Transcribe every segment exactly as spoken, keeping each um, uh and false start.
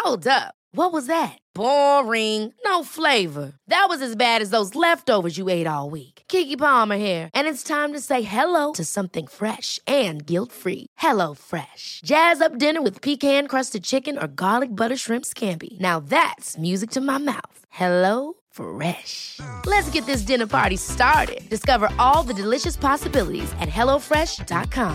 Hold up. What was that? Boring. No flavor. That was as bad as those leftovers you ate all week. Keke Palmer here, and it's time to say hello to something fresh and guilt-free. Hello Fresh. Jazz up dinner with pecan-crusted chicken or garlic butter shrimp scampi. Now that's music to my mouth. Hello Fresh. Let's get this dinner party started. Discover all the delicious possibilities at hello fresh dot com.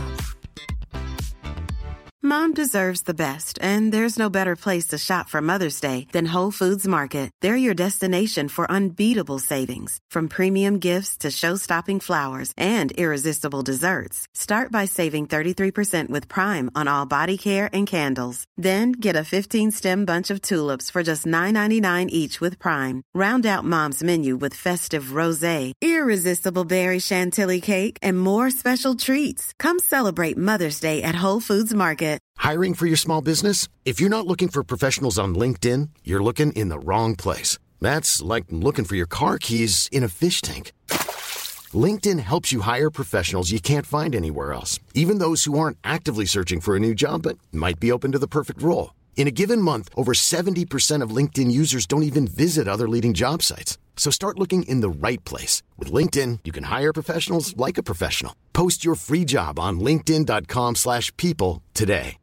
Mom deserves the best, and there's no better place to shop for Mother's Day than Whole Foods Market. They're your destination for unbeatable savings, from premium gifts to show-stopping flowers and irresistible desserts. Start by saving thirty-three percent with Prime on all body care and candles. Then get a fifteen-stem bunch of tulips for just nine ninety-nine each with Prime. Round out Mom's menu with festive rosé, irresistible berry chantilly cake, and more special treats. Come celebrate Mother's Day at Whole Foods Market. Hiring for your small business? If you're not looking for professionals on LinkedIn, you're looking in the wrong place. That's like looking for your car keys in a fish tank. LinkedIn helps you hire professionals you can't find anywhere else, even those who aren't actively searching for a new job but might be open to the perfect role. In a given month, over seventy percent of LinkedIn users don't even visit other leading job sites. So start looking in the right place. With LinkedIn, you can hire professionals like a professional. Post your free job on linkedin dot com slash people today.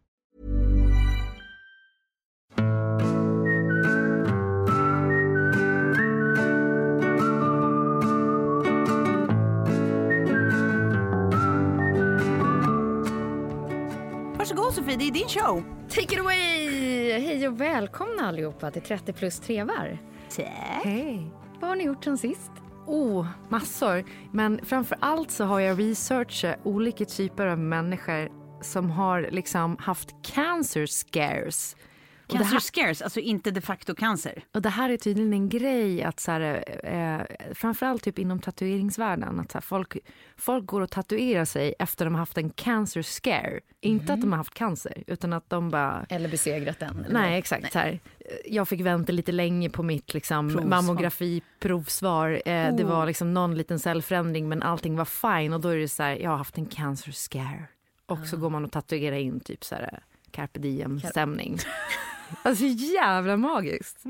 Varsågod Sofie, det är din show. Take it away! Hej och välkomna allihopa till trettio plus trevar. Hej. Vad har ni gjort sen sist? Oh, massor. Men framför allt så har jag researchat olika typer av människor som har liksom haft cancer scares. Cancer här, scares, alltså inte de facto cancer. Och det här är tydligen en grej att så här, eh, framförallt typ inom tatueringsvärlden, att så här, folk, folk går och tatuerar sig efter de har haft en cancer scare. Mm. Inte att de har haft cancer, utan att de bara... Eller besegrat den. Eller? Nej, exakt. Nej. Så här, jag fick vänta lite länge på mitt liksom, mammografi-provsvar. Eh, oh. Det var liksom någon liten cellförändring, men allting var fine. Och då är det så här, jag har haft en cancer scare. Och ah. så går man och tatuerar in typ så här carpe diem-stämning. Alltså jävla magiskt.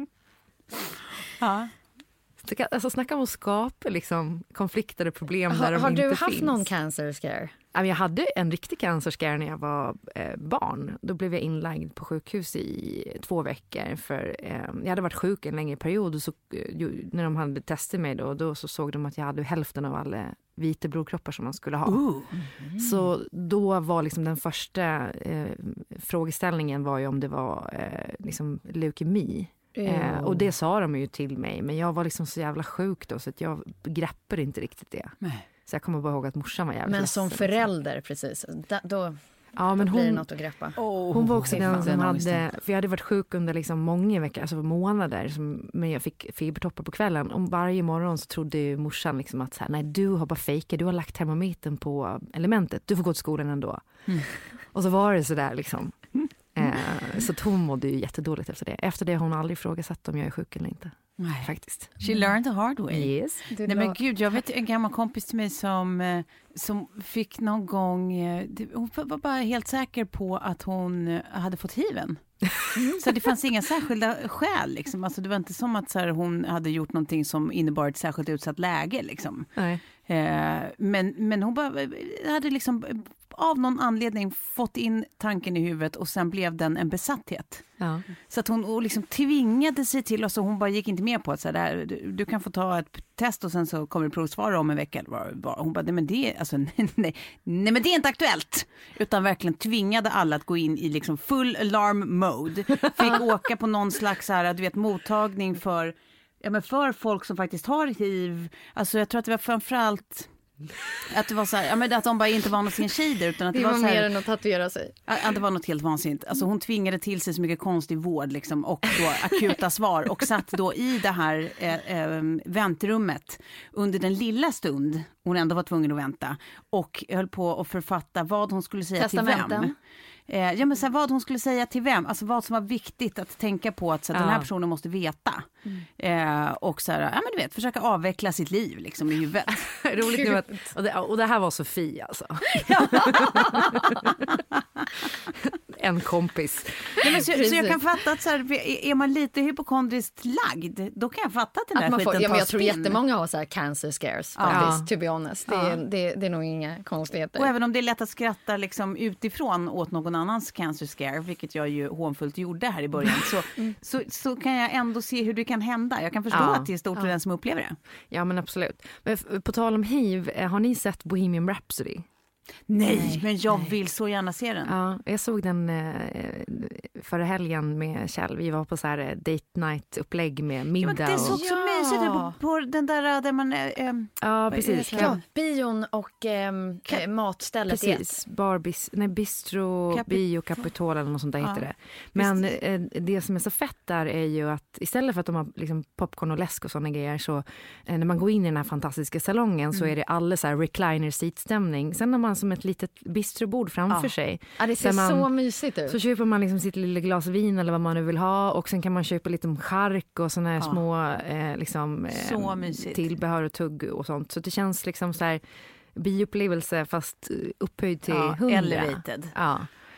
Ja. Alltså snacka om att skapa liksom, konflikter och problem ha, där de har inte du finns. haft någon cancer scare? Jag hade en riktig cancer scare när jag var eh, barn. Då blev jag inlagd på sjukhus i två veckor. För eh, jag hade varit sjuk en längre period. Och så, eh, när de hade testat mig då, då så såg de att jag hade hälften av alla vita blodkroppar som man skulle ha. Uh. Mm. Så då var liksom den första eh, frågeställningen var ju om det var eh, liksom leukemi. Eh, och det sa de ju till mig. Men jag var liksom så jävla sjuk då, så att jag greppade inte riktigt det. Nej. Så jag kommer bara ihåg att morsan var jävligt Men ledsen. som förälder, precis. Da, då, ja, men då hon, blir det något att greppa. Oh, hon var också den som hade... Ångesten. För jag hade varit sjuk under liksom många veckor, alltså månader. Som, men jag fick febertoppar på kvällen. Och varje morgon så trodde ju morsan liksom att så här, nej, du har bara fejkat. Du har lagt termometern på elementet. Du får gå till skolan ändå. Mm. Och så var det så där liksom. Eh, så hon mådde ju jättedåligt efter det. Efter det har hon aldrig ifrågasatt om jag är sjuk eller inte. Nej. Faktiskt. She learned the hard way. Yes. Nej men gud, jag vet en gammal kompis till mig som, som fick någon gång, hon var bara helt säker på att hon hade fått hiven. Mm. Så det fanns inga särskilda skäl liksom. Alltså det var inte som att så här, hon hade gjort någonting som innebar ett särskilt utsatt läge liksom. Nej. Eh, men, men hon bara hade liksom av någon anledning fått in tanken i huvudet och sen blev den en besatthet. Ja. Så att hon och liksom tvingade sig till, och så hon bara gick inte med på att så där, du, du kan få ta ett test och sen så kommer det provsvara om en vecka. Hon bara, nej men det, alltså, nej, nej, nej men det är inte aktuellt. Utan verkligen tvingade alla att gå in i liksom full alarm mode. Fick åka på någon slags så här, du vet, mottagning för, ja, men för folk som faktiskt har hiv. Alltså jag tror att det var framförallt att det var så här, ja, men att de bara inte var något sin kider, utan att det, det var, var så här, mer än att tatuera sig. Att det var något helt vansinnigt. Alltså hon tvingade till sig så mycket konstig vård liksom, och då akuta svar, och satt då i det här eh, eh, väntrummet under den lilla stund hon ändå var tvungen att vänta, och höll på att författa vad hon skulle säga Testamenten. till vem. Eh, ja, men så här, vad hon skulle säga till vem, alltså vad som var viktigt att tänka på, att så här, ja. den här personen måste veta. Mm. Eh, och så här, ja men du vet, försöka avveckla sitt liv liksom i huvudet. Roligt nu att, och, det, och det här var Sofie alltså. en kompis. Nej, men så, så jag kan fatta att så här, är man lite hypokondriskt lagd, då kan jag fatta att den där Att man får, skiten ja, men tar jag tror spinn. jättemånga har så här cancer scares Ja. faktiskt, to be honest. Det, Ja. är, det, det är nog inga konstigheter. Och även om det är lätt att skratta liksom utifrån åt någon annans cancer scare, vilket jag ju hånfullt gjorde här i början, så, Mm. så, så kan jag ändå se hur det kan hända. Jag kan förstå Ja. att det är stort för den som upplever det. Ja, men absolut. Men f- på tal om hiv, eh, har ni sett Bohemian Rhapsody? Nej, men jag vill så gärna se den. Ja, jag såg den eh, förra helgen med Kjell. Vi var på så här eh, date night upplägg med Ja, middag. men det såg och... så mysigt ut på, på den där där man... Eh, eh, Ja, vad precis. heter det? Ja, bion och ehm, eh, matstället i Precis, bar, bis, nej, bistro, Capi- bio, Capitol eller något sånt där Ja, heter det. Men eh, det som är så fett där är ju att istället för att de har liksom popcorn och läsk och såna grejer, så eh, när man går in i den här fantastiska salongen Mm. så är det alla så här recliner seat-stämning. Sen har man som ett litet bistrobord framför Ja. sig. Ja, det ser Där man- så mysigt ut. Så köper man liksom sitt lilla glas vin eller vad man nu vill ha, och sen kan man köpa lite chark och såna här Ja. små eh, liksom, eh, Så mysigt. tillbehör och tugg och sånt. Så det känns liksom så här bioupplevelse fast upphöjd till ja, hundra. elevated. Ja.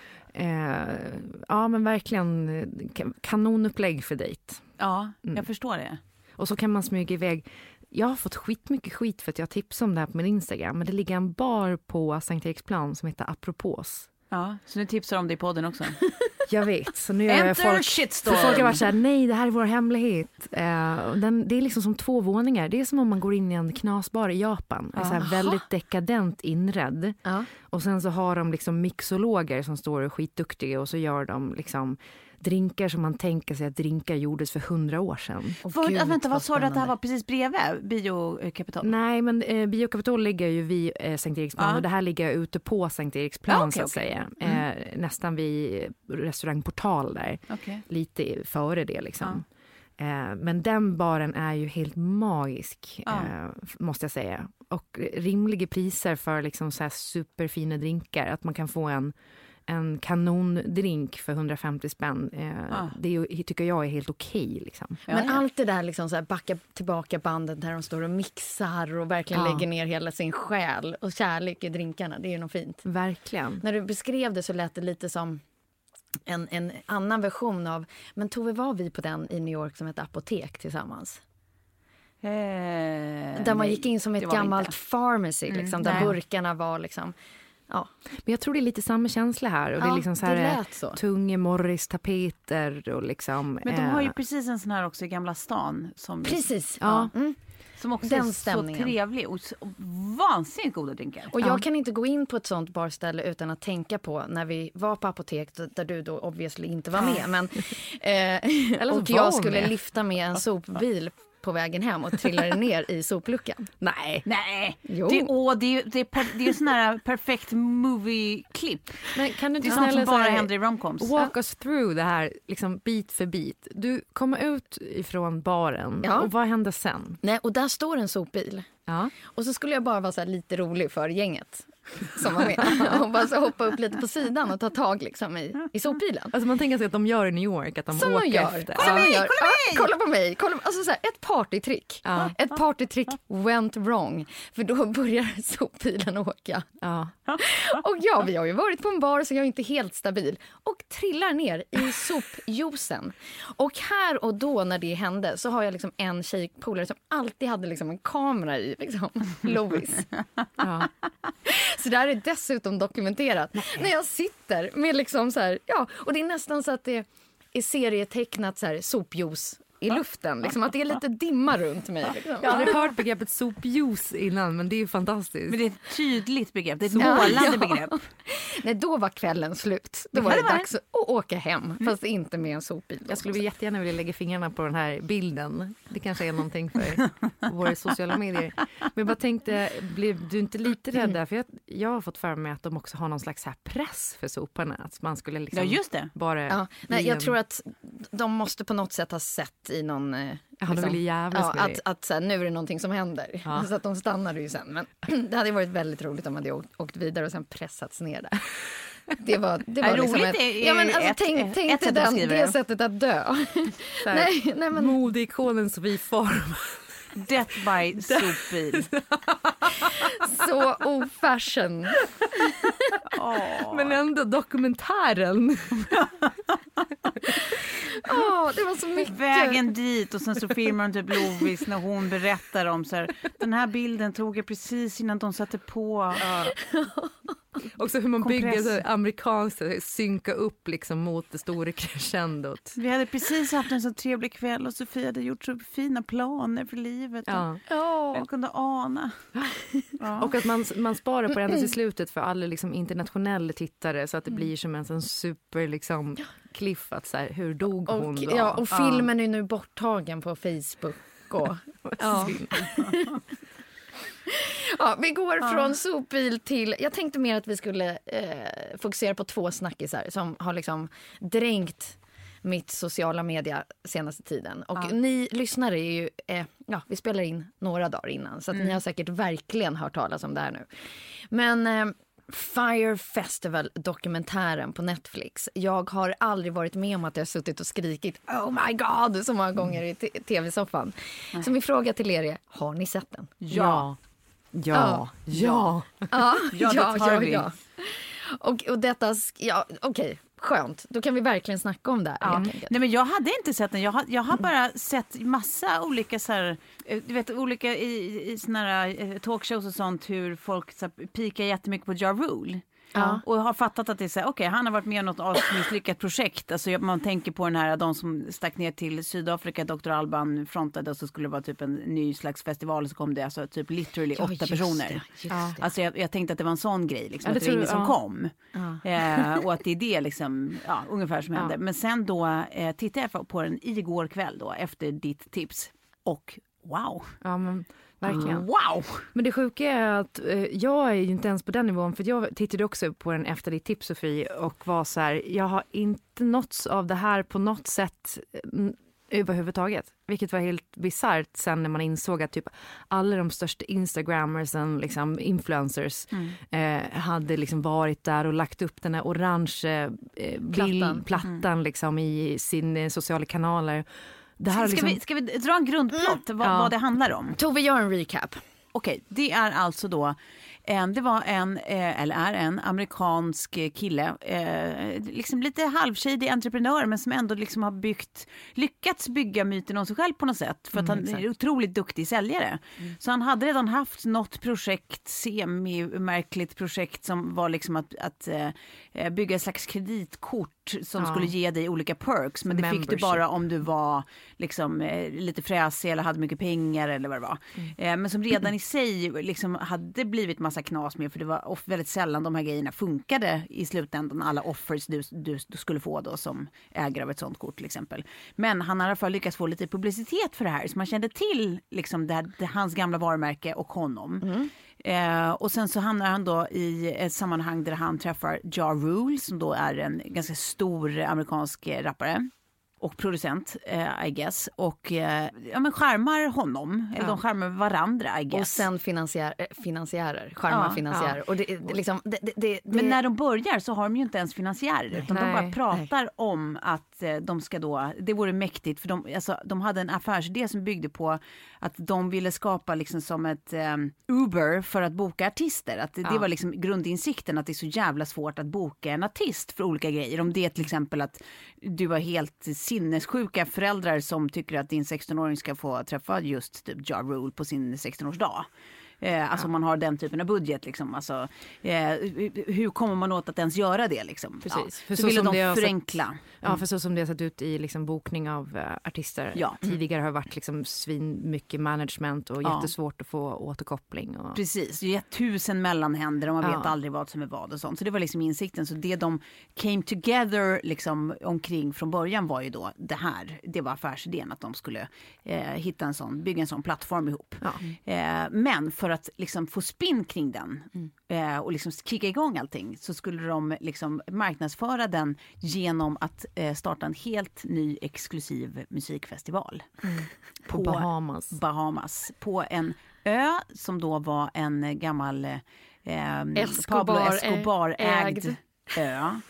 Eh, ja, men verkligen eh, ka- kanonupplägg för dejt. Ja, Mm. jag förstår det. Och så kan man smyga iväg. Jag har fått skitmycket skit för att jag tipsade om det här på min Instagram, men det ligger en bar på Sankt Eriksplan som heter Apropos. Ja, så nu tipsar om det i podden också. Jag vet, så nu är Enter folk, shitstorm. för folk har varit så här, nej det här är vår hemlighet. Eh, och den, det är liksom som två våningar. Det är som om man går in i en knasbar i Japan. Det är så här väldigt dekadent inredd. Ja. Och sen så har de liksom mixologer som står och är skitduktiga, och så gör de liksom drinkar som man tänker sig att drinkar gjordes för hundra år sedan. Åh, För, gud, äh, vänta, vad sa du att det här spännande. var precis bredvid Biokapital? Nej, men eh, Biokapitol ligger ju vid eh, Sankt Eriksplan, Ja. och det här ligger ute på Sankt Eriksplan Ja, okej, så att okej. säga. Mm. Eh, nästan vid restaurang Portal där. Okej. Lite före det liksom. Eh, men den baren är ju helt magisk, Ja. eh, måste jag säga. Och rimliga priser för liksom så här superfina drinkar. Att man kan få en, en kanondrink för hundrafemtio spänn. Eh, Ja. Det är ju, tycker jag är helt okej. Liksom. Ja, Men ja. allt det där liksom så här backa tillbaka bandet där de står och mixar och verkligen Ja. lägger ner hela sin själ och kärlek i drinkarna. Det är ju något fint. Verkligen. När du beskrev det så lät det lite som en, en annan version av... Men Tove, var vi på den i New York som ett apotek tillsammans? Eh, Där man nej, gick in som det ett var vi gammalt inte. pharmacy, liksom, där nej. burkarna var liksom... Ja, Men jag tror det är lite samma känsla här. Och det är Ja, liksom så det här lät så. tunga Morris-tapeter och liksom... Men de har ju eh, precis en sån här också i Gamla stan. Som, precis. Ja. Mm. som också Den är så stämningen. trevlig och så, vansinnigt goda drinkar. Och jag Ja. kan inte gå in på ett sånt barställe utan att tänka på när vi var på apotek, där du då obviously inte var med. Men, eh, Eller så och var jag hon skulle med. lyfta med en sopbil på vägen hem och trillade ner i sopluckan. Nej. Nej, Jo. det, åh, det, är, ju- det, är per, det är sån här perfekt movie-klipp. Men kan du Det är inte sånt som snälla så bara här händer i romcoms. walk us through det här liksom bit för bit. Du kommer ut ifrån baren, Ja. och vad händer sen? Nej, och där står en sopbil. Ja. Och så skulle jag bara vara så här lite rolig för gänget som var med. Och bara så hoppa upp lite på sidan och ta tag liksom i, i sopbilen. Alltså man tänker sig att de gör i New York, att de Som åker de gör. efter. Som de gör. Ja, kolla på mig. Kolla, alltså så här, ett partytrick. Ja. Ett partytrick went wrong. För då börjar sopbilen åka. Ja. Och ja, vi har ju varit på en bar så jag är inte helt stabil. Och trillar ner i sopjuicen. Och här och då när det hände så har jag liksom en tjejpolare som alltid hade liksom en kamera i. Liksom. Lovis. Ja. Så det här är dessutom dokumenterat. När jag sitter med liksom så här, ja, och det är nästan så att det är serietecknat så här sopjuice i luften, liksom att det är lite dimma runt mig. Liksom. Jag har aldrig hört begreppet sopjuice innan, men det är ju fantastiskt. Men det är ett tydligt begrepp, det är ett Ja, målande ja. begrepp. Nej, då var kvällen slut. Då var det dags att åka hem, fast inte med en sopbil. Jag skulle jättegärna vilja lägga fingrarna på den här bilden. Det kanske är någonting för våra sociala medier. Men jag bara tänkte, blev du inte lite rädd där? För jag, jag har fått för mig att de också har någon slags här press för soporna. Att man skulle liksom Ja, just det. bara... Ja, nej, bli jag en- tror att de måste på något sätt ha sett i någon... eh, Ja, de vill jävlas ja, med att, det. att så här, nu är det någonting som händer. Ja. Så att de stannade ju sen. Men det hade varit väldigt roligt om de hade åkt, åkt vidare och sen pressats ner där. Det var, det var Ja, liksom roligt ett, är- ja, men alltså, ett- tänk, ett tänk sätt till att den, beskriva det det. sättet att dö. Så här, nej, nej, men, modeikonen Sofie Form. Death by sopbil. så ofashion. Oh. Men ändå dokumentären. Åh, det var så mycket. Vägen dit och sen så filmar hon typ Lovis när hon berättar om så här, den här bilden tog jag precis innan de satte på. Uh, Också hur man Kompress. bygger så amerikanskt, synka upp liksom mot det stora crescendot. Vi hade precis haft en så trevlig kväll och Sofia hade gjort så fina planer för livet. Ja. Ja. Jag kunde ana. Ja. Och att man, man sparar på det i slutet för alla liksom internationella tittare så att det blir som en sån super liksom cliff att så här, hur dog hon Och, då? ja, och filmen är nu borttagen på Facebook. Och, ja. Ja, vi går Ja. från sopbil till... Jag tänkte mer att vi skulle eh, fokusera på två snackisar som har liksom dränkt mitt sociala media senaste tiden. Och Ja. ni lyssnare är ju... Eh, ja, vi spelar in några dagar innan så att Mm. ni har säkert verkligen hört talas om det här nu. Men... Eh, Fire Festival-dokumentären på Netflix. Jag har aldrig varit med om att jag har suttit och skrikit oh my god så många gånger i t- tv-soffan. Så min fråga till er är, har ni sett den? Ja. Ja. Ja. Ja, Ja, det tar vi. Och, och detta, sk- ja okej, skönt. Då kan vi verkligen snacka om det här, Ja. helt enkelt. Nej, men jag hade inte sett den. Jag har, jag har bara sett massa olika så här, eh, du vet, olika i, i såna här eh, talkshows och sånt hur folk så här, pikar jättemycket på Ja Rule. Ja. Och har fattat att det är så här, okej, han har varit med i något misslyckat projekt. Alltså jag- man tänker på den här, de som stack ner till Sydafrika, doktor Alban frontade och så skulle det vara typ en ny slags festival, så kom det alltså typ literally Ja, åtta just personer. det, just Ja. det. Alltså jag, jag tänkte att det var en sån grej liksom, Ja, det att det var tror ingen som jag. kom. Ja. Eh, och att det är det liksom, ja, ungefär som Ja. hände. Men sen då eh, tittade jag på den igår kväll då, efter ditt tips. Och wow! Ja, men verkligen. Wow! Men det sjuka är att eh, jag är ju inte ens på den nivån, för jag tittade också på den efter ditt tips, Sofie, och var så här, jag har inte nåtts av det här på något sätt mm, överhuvudtaget. Vilket var helt bisarrt sen när man insåg att typ alla de största instagrammersen, liksom influencers, Mm. eh, hade liksom varit där och lagt upp den här orange eh, bild, plattan liksom i sin eh, sociala kanaler. Det här Ska, liksom, vi, ska vi dra en grundplott vad, Ja. vad det handlar om? Tove, gör en recap. Okej, det är alltså då en, det var en, eh, eller är en amerikansk kille, eh, liksom lite halvshady entreprenör, men som ändå liksom har byggt, lyckats bygga myten om sig själv på något sätt, för att Mm, han exakt. är otroligt duktig säljare. Så han hade redan haft något projekt, semi-märkligt projekt, som var liksom att, att eh, bygga ett slags kreditkort som Ja. skulle ge dig olika perks, men det fick du Membership. bara om du var liksom eh, lite fräsig eller hade mycket pengar eller vad det var. Eh, men som redan i sig liksom hade blivit massa knas med, för det var off- väldigt sällan de här grejerna funkade i slutändan, alla offers du, du, du skulle få då som ägare av ett sånt kort till exempel. Men han har i alla fall lyckats få lite publicitet för det här, så man kände till liksom det, här, det hans gamla varumärke och honom. Eh, och sen så hamnar han då i ett sammanhang där han träffar Ja Rule, som då är en ganska stor amerikansk eh, rappare och producent, eh, I guess. Och eh, ja, men skärmar honom, eller Ja. de skärmar varandra, I guess. Och sen finansiär, äh, finansiärer, charmar Ja, finansiärer. Och det, det, liksom, det, det, det, Men när de börjar så har de ju inte ens finansiärer, utan de Nej, bara pratar om att eh, de ska då, det vore mäktigt, för de, alltså, de hade en affärsidé som byggde på att de ville skapa liksom som ett eh, Uber för att boka artister. Att det, det Ja. var liksom grundinsikten, att det är så jävla svårt att boka en artist för olika grejer. Om det är till exempel att du har helt sinnessjuka föräldrar som tycker att din sexton-åring ska få träffa just typ Ja Rule på sin sexton-årsdag. Eh, alltså om man har den typen av budget liksom. Alltså, eh, hur kommer man åt att ens göra det liksom? Precis. Ja. För Så, så ville som de det har sett- förenkla. Ja, för så som det har sett ut i liksom bokning av uh, artister. Ja. Tidigare har varit liksom svin mycket management och Ja. jättesvårt att få återkoppling. Och... Precis, det är tusen mellanhänder och man Ja. vet aldrig vad som är vad och sånt. Så det var liksom insikten. Så det de came together liksom omkring från början var ju då det här. Det var affärsidén, att de skulle eh, hitta en sån, bygga en sån plattform ihop. Ja. Eh, men för att liksom få spinn kring den Mm. eh, och liksom kicka igång allting, så skulle de liksom marknadsföra den genom att eh, starta en helt ny exklusiv musikfestival. På Bahamas. Bahamas. På en ö som då var en gammal eh, Escobar- Pablo Escobar-ägd ägd. ö.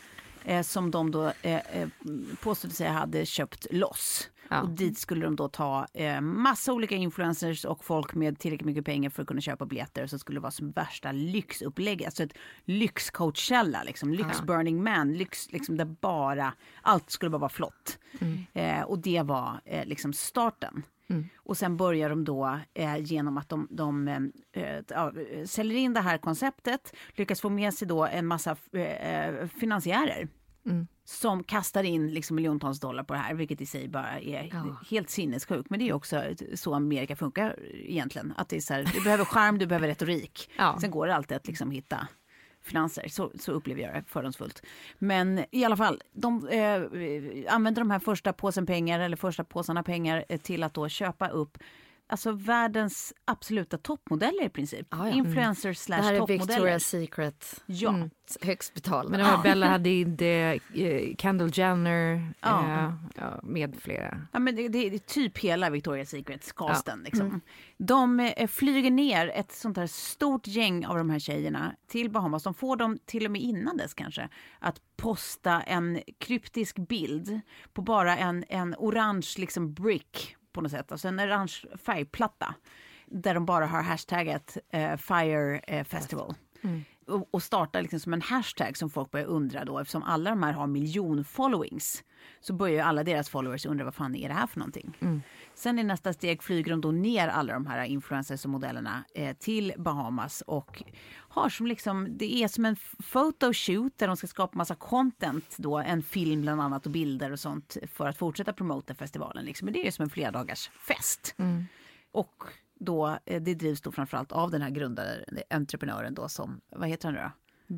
eh, som de då eh, eh, påstod sig hade köpt loss. Ja. Och dit skulle de då ta eh, massa olika influencers och folk med tillräckligt mycket pengar för att kunna köpa biljetter. Så skulle det vara som värsta lyxupplägg. Alltså ett lyxcoachkälla, liksom. Lyx ja. Burning Man. Lyx, liksom där bara, allt skulle bara vara flott. Mm. Eh, och det var eh, liksom starten. Mm. Och sen börjar de då eh, genom att de, de eh, äh, säljer in det här konceptet. Lyckas få med sig då en massa eh, finansiärer. Mm. Som kastar in liksom miljontals dollar på det här, vilket i sig bara är ja. helt sinnessjukt. Men det är också så Amerika funkar egentligen. Att det är så här, du behöver charm, du behöver retorik. Ja. Sen går det alltid att liksom hitta finanser. Så, så upplever jag det fördomsfullt. Men i alla fall, de eh, använder de här första påsen pengar eller första påsarna pengar eh, till att då köpa upp alltså världens absoluta toppmodeller i princip. Ah, ja. Influencers slash toppmodeller. Det här är Victoria's Secret. Ja. Mm. Högst betalda. Men det var Bella Hadid, eh, Kendall Jenner ja. Eh, ja, med flera. Ja, men det, det är typ hela Victoria's Secret-casten. Ja. Liksom. Mm. De eh, flyger ner ett sånt här stort gäng av de här tjejerna till Bahamas. De får dem till och med innan dess kanske att posta en kryptisk bild på bara en, en orange liksom brick på något sätt. Alltså en orange färgplatta där de bara har hashtaggat eh, Fire eh, Festival. Mm. Och, och startar liksom som en hashtag som folk börjar undra då. Eftersom alla de här har miljon followings så börjar ju alla deras followers undra vad fan är det här för någonting. Mm. Sen i nästa steg flyger de då ner alla de här influencers och modellerna eh, till Bahamas och har som liksom, det är som en photoshoot där de ska skapa massa content då, en film bland annat och bilder och sånt för att fortsätta promota festivalen liksom. Men det är ju som en flerdagars fest. Mm. Och då, det drivs då framförallt av den här grundaren, entreprenören då som, vad heter han då?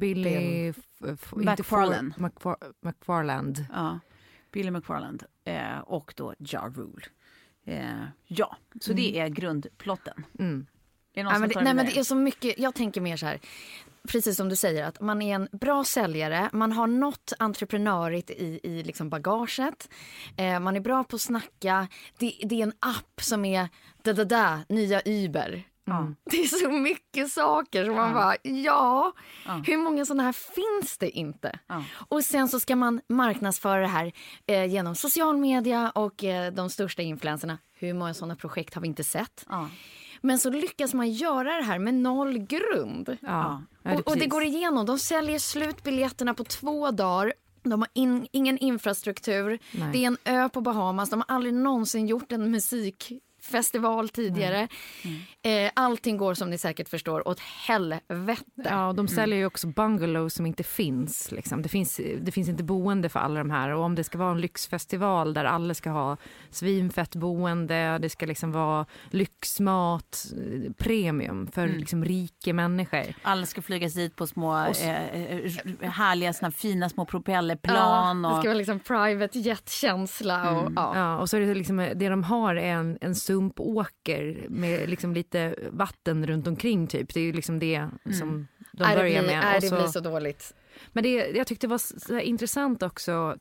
Billy McFarland. McFarland. Ja, Billy McFarland eh, och då Ja Rule. Eh, ja, så mm. det är grundplotten. Mm. Är det ja, men det, nej, men det är så mycket, jag tänker mer så här, precis som du säger, att man är en bra säljare, man har något entreprenörigt i, i liksom bagaget, eh, man är bra på att snacka, det, det är en app som är da da da, nya Uber. Mm. Det är så mycket saker som man bara, ja, ja. hur många sådana här finns det inte? Ja. Och sen så ska man marknadsföra det här eh, genom social media och eh, de största influencerna. Hur många sådana projekt har vi inte sett? Ja. Men så lyckas man göra det här med noll grund. Ja. Ja, det och, och det går igenom. De säljer slutbiljetterna på två dagar. De har in, ingen infrastruktur. Nej. Det är en ö på Bahamas. De har aldrig någonsin gjort en musikfestival tidigare. Mm. Eh, allting går, som ni säkert förstår, åt helvete. Ja, de säljer ju också bungalows som inte finns. Liksom. Det finns. Det finns inte boende för alla de här. Och om det ska vara en lyxfestival där alla ska ha svinfett boende, det ska liksom vara lyxmat, premium för mm. liksom rika människor. Alla ska flygas dit på små och, eh, härliga, såna fina små propellerplan. Ja, och... det ska vara liksom private jet-känsla. Och, mm. ja. Ja, och så är det liksom, det de har är en, en sumpåker med liksom lite vatten runt omkring typ. Det är ju liksom det mm. som de är börjar blir, med. Är och det så, blir så dåligt. Men det, jag tyckte det var så intressant också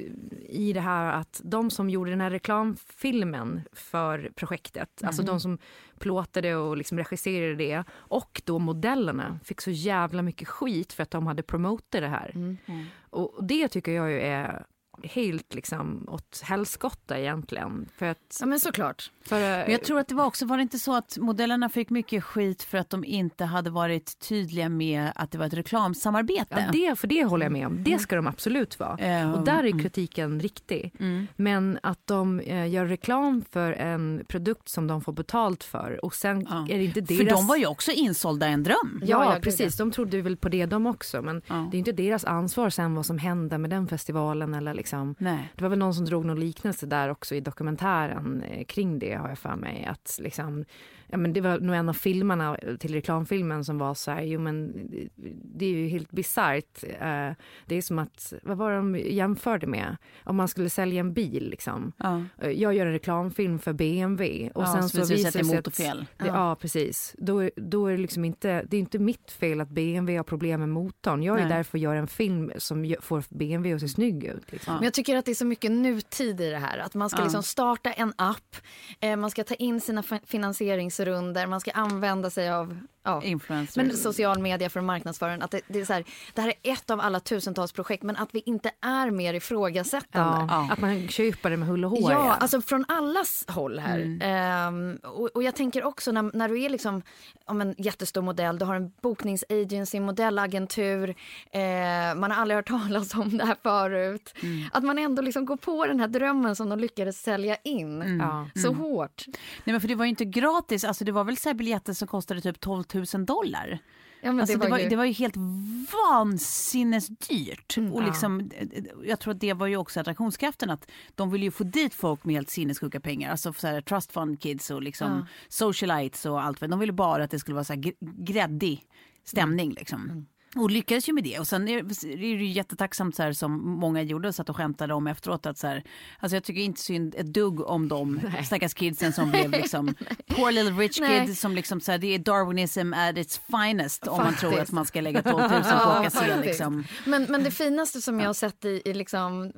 i det här att de som gjorde den här reklamfilmen för projektet, mm. alltså de som plåtade och liksom regisserade det och då modellerna fick så jävla mycket skit för att de hade promotat det här. Mm. Mm. Och det tycker jag ju är helt liksom åt helskotta egentligen. För att, ja men såklart. För, men jag tror att det var också, var det inte så att modellerna fick mycket skit för att de inte hade varit tydliga med att det var ett reklamsamarbete? Ja, det, för det håller jag med om. Det ska de absolut vara. Mm. Och där är kritiken mm. riktig. Mm. Men att de eh, gör reklam för en produkt som de får betalt för och sen ja. är det inte deras... För de var ju också insålda en dröm. Ja, ja, ja precis. De trodde väl på det de också. Men ja. det är inte deras ansvar sen vad som hände med den festivalen eller liksom... Nej. Det var väl någon som drog någon liknelse där också i dokumentären eh, kring det har jag för mig. Att liksom, ja, men det var nog en av filmerna till reklamfilmen som var så här, jo men det är ju helt bizarrt. Eh, det är som att, vad var det de jämförde med? Om man skulle sälja en bil liksom. Ja. Jag gör en reklamfilm för B M W och ja, sen så, så visar det sig motorfel. Att, det, ja. ja, precis. Då, då är det liksom inte, det är inte mitt fel att B M W har problem med motorn. Jag är Nej. därför gör en film som får B M W att se snygg ut. Liksom. Ja. Men jag tycker att det är så mycket nutid i det här. Att man ska ja. liksom starta en app, eh, man ska ta in sina finansieringsrunder, man ska använda sig av Ja. influencers. Men social media för marknadsföring, att det, det är så här, det här är ett av alla tusentals projekt, men att vi inte är mer ifrågasättande. Ja, att man köper det med hull och hår. Ja, alltså från allas håll här. Mm. Ehm, och, och jag tänker också när, när du är liksom om en jättestor modell, du har en bokningsagency, modellagentur, eh, man har aldrig hört talas om det här förut. Mm. Att man ändå liksom går på den här drömmen som de lyckades sälja in mm. så mm. hårt. Nej, men för det var ju inte gratis, alltså det var väl så här biljetter som kostade typ tolv tusen dollar. Ja, men alltså det, var det, var, ju... det var ju helt vansinnesdyrt. Mm, och liksom, ja. Jag tror att det var ju också attraktionskraften, att de ville ju få dit folk med helt sinnessjuka pengar. Alltså för så här, trust fund kids och liksom ja. socialites och allt. De ville bara att det skulle vara så här gräddig stämning liksom. Mm. Och lyckades ju med det. Och sen är det ju jättetacksamt så här, som många gjorde och satt och skämtade om efteråt. Att så här, alltså jag tycker inte synd ett dugg om de stackars kidsen som blev liksom poor little rich kids som liksom så här, det är Darwinism at its finest om man tror att man ska lägga tolv tusen på att åka se liksom. Men, men det finaste som jag har sett i, i liksom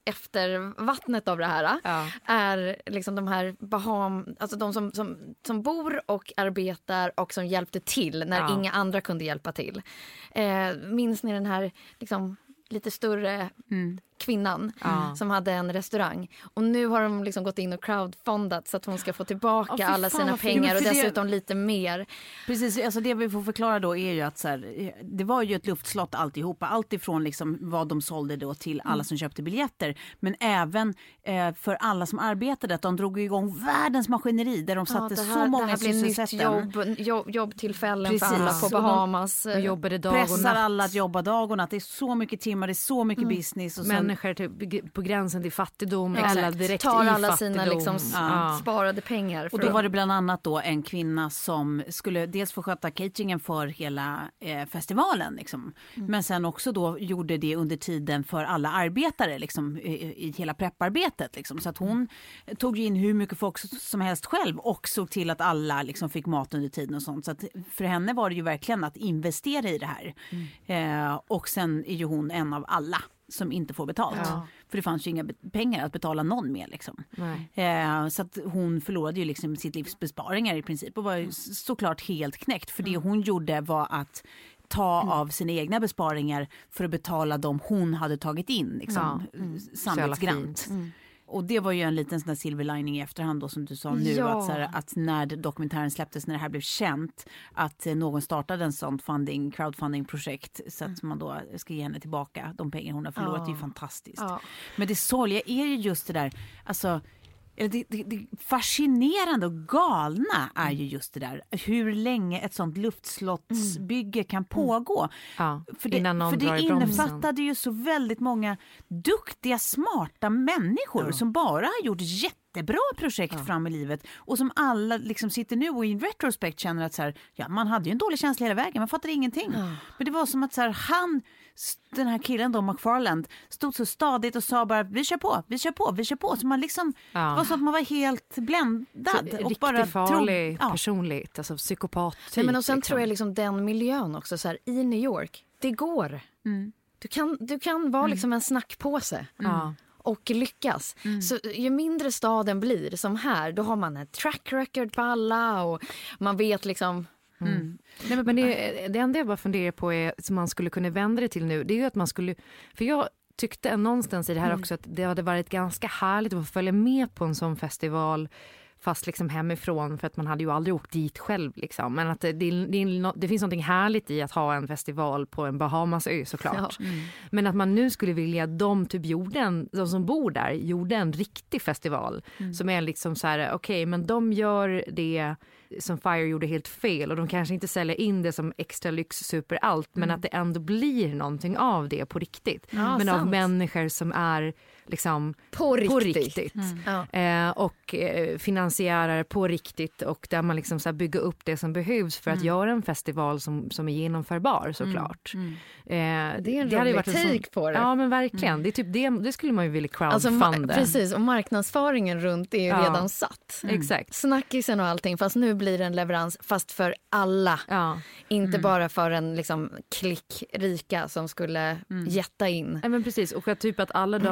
efter vattnet av det här ja. är liksom de här Baham, alltså de som, som, som bor och arbetar och som hjälpte till när ja. inga andra kunde hjälpa till. Eh, minns ni den här liksom lite större mm. kvinnan mm. som hade en restaurang. Och nu har de liksom gått in och crowdfundat så att hon ska få tillbaka oh, alla fan, sina pengar och dessutom det... lite mer. Precis, alltså det vi får förklara då är ju att så här, det var ju ett luftslott alltihopa. Allt ifrån liksom vad de sålde då till alla mm. som köpte biljetter. Men även eh, för alla som arbetade, att de drog igång världens maskineri där de satte ja, här, så många sysselsättningar. Jobb, jobb, jobbtillfällen Precis. för alla på Bahamas. Och jobbade dag och natt. Pressar alla att jobba dag och natt. Det är så mycket timmar, det är så mycket mm. business. Och sen, människor typ på gränsen till fattigdom Exakt. eller direkt tar i alla fattigdom. sina liksom ja. sparade pengar. För och då var det bland annat då en kvinna som skulle dels få sköta cateringen för hela eh, festivalen liksom. Mm. Men sen också då gjorde det under tiden för alla arbetare liksom, i, i hela prepparbetet liksom. Så att hon mm. tog in hur mycket folk som helst själv och såg till att alla liksom fick mat under tiden och sånt. Så att för henne var det ju verkligen att investera i det här. Mm. Eh, och sen är ju hon en av alla som inte får betalt. Ja. För det fanns ju inga pengar att betala någon med liksom. Eh, så att hon förlorade ju liksom sitt livs besparingar i princip och var ju såklart helt knäckt. För det hon gjorde var att ta mm. av sina egna besparingar för att betala dem hon hade tagit in liksom, ja. mm. samvetsgrant. Mm. Och det var ju en liten sån där silver lining i efterhand då, som du sa nu, ja. att, så här, att när dokumentären släpptes, när det här blev känt, att eh, någon startade en sån funding, crowdfunding-projekt så att mm. man då ska ge henne tillbaka de pengar hon har förlorat. Ja. Det är ju fantastiskt. Ja. Men det sorgliga är ju just det där, alltså Det, det, det fascinerande och galna är ju just det där. Hur länge ett sånt luftslottsbygge kan pågå. Ja, för det, för det innefattade ju så väldigt många duktiga, smarta människor ja. som bara har gjort jättebra projekt ja. fram i livet. Och som alla liksom sitter nu och i retrospekt känner att så här, ja, man hade ju en dålig känsla hela vägen. Man fattade ingenting. Ja. Men det var som att så här, han... den här killen då, McFarland, stod så stadigt och sa bara vi kör på, vi kör på, vi kör på. Så man liksom, ja. det var så att man var helt bländad. Så, och riktigt bara farlig tro, ja. personligt, alltså psykopat typ. Nej, men och sen liksom. tror jag liksom den miljön också så här, i New York, det går. Mm. Du kan, du kan vara mm. liksom en snackpåse. Mm. Och lyckas. Mm. Så ju mindre staden blir som här, då har man ett track record på alla och man vet liksom... Mm. Mm. Nej, men, men det, det enda jag bara funderar på är som man skulle kunna vända det till nu, det är ju att man skulle, för jag tyckte någonstans i det här mm. också att det hade varit ganska härligt att få följa med på en sån festival fast liksom hemifrån, för att man hade ju aldrig åkt dit själv liksom. Men att det, det, det, det finns något härligt i att ha en festival på en Bahamasö såklart. Ja. Mm. Men att man nu skulle vilja att de typ gjorde en, de som bor där gjorde en riktig festival mm. som är liksom så här, okej, okay, men de gör det som Fire gjorde helt fel och de kanske inte säljer in det som extra lyx super allt mm. men att det ändå blir någonting av det på riktigt. Ja, men sant. Av människor som är liksom på riktigt, på riktigt. Mm. Ja. Eh, och eh, finansierar på riktigt och där man liksom så här bygger upp det som behövs för mm. att göra en festival som, som är genomförbar såklart. Mm. Mm. Eh, det är en rolig take på det. Ja men verkligen, mm. det, är typ det, det skulle man ju vilja crowdfunda. Alltså, precis, och marknadsföringen runt är ju ja. redan satt. Mm. Exakt. Snackisen och allting, fast nu blir det en leverans fast för alla. Ja. Inte mm. bara för en liksom klick rika som skulle mm. jätta in. Ja men precis, och typ att alla de människorna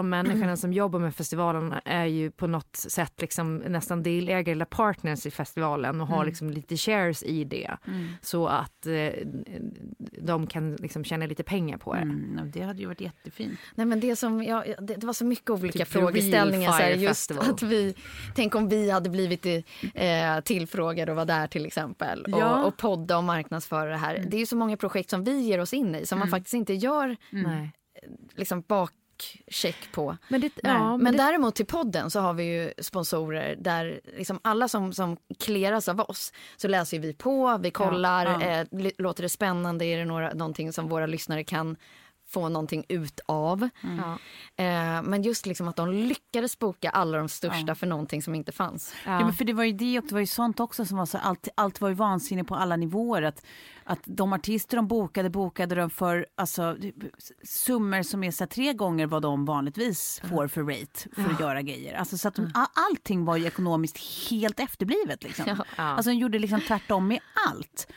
mm. som jobbar med festivalen är ju på något sätt liksom nästan delägare eller partners i festivalen och har mm. liksom lite shares i det. Mm. Så att eh, de kan liksom tjäna lite pengar på det. Mm, det hade ju varit jättefint. Nej, men det, som, ja, det, det var så mycket olika typ frågeställningar. Så här, just att vi, tänk om vi hade blivit eh, tillfrågade och var där till exempel. Ja. Och, och podda och marknadsföra det här. Mm. Det är ju så många projekt som vi ger oss in i som mm. man faktiskt inte gör mm. liksom bak check på. Men, det, ja, men, men det... däremot till podden så har vi ju sponsorer där liksom alla som, som kleras av oss så läser vi på, vi kollar, ja, ja. Eh, låter det spännande, är det några, någonting som våra lyssnare kan få någonting ut av. Mm. Eh, men just liksom att de lyckades boka alla de största ja. för någonting som inte fanns. Ja. Ja, men för det var ju det och det var ju sånt också som var så allt, allt var ju vansinnigt på alla nivåer att, att de artister de bokade bokade de för alltså summor som är så tre gånger vad de vanligtvis får för rate för ja. att göra grejer. Alltså så att de, allting var ju ekonomiskt helt efterblivet liksom. Ja. Ja. Alltså de gjorde liksom tvärtom med allt.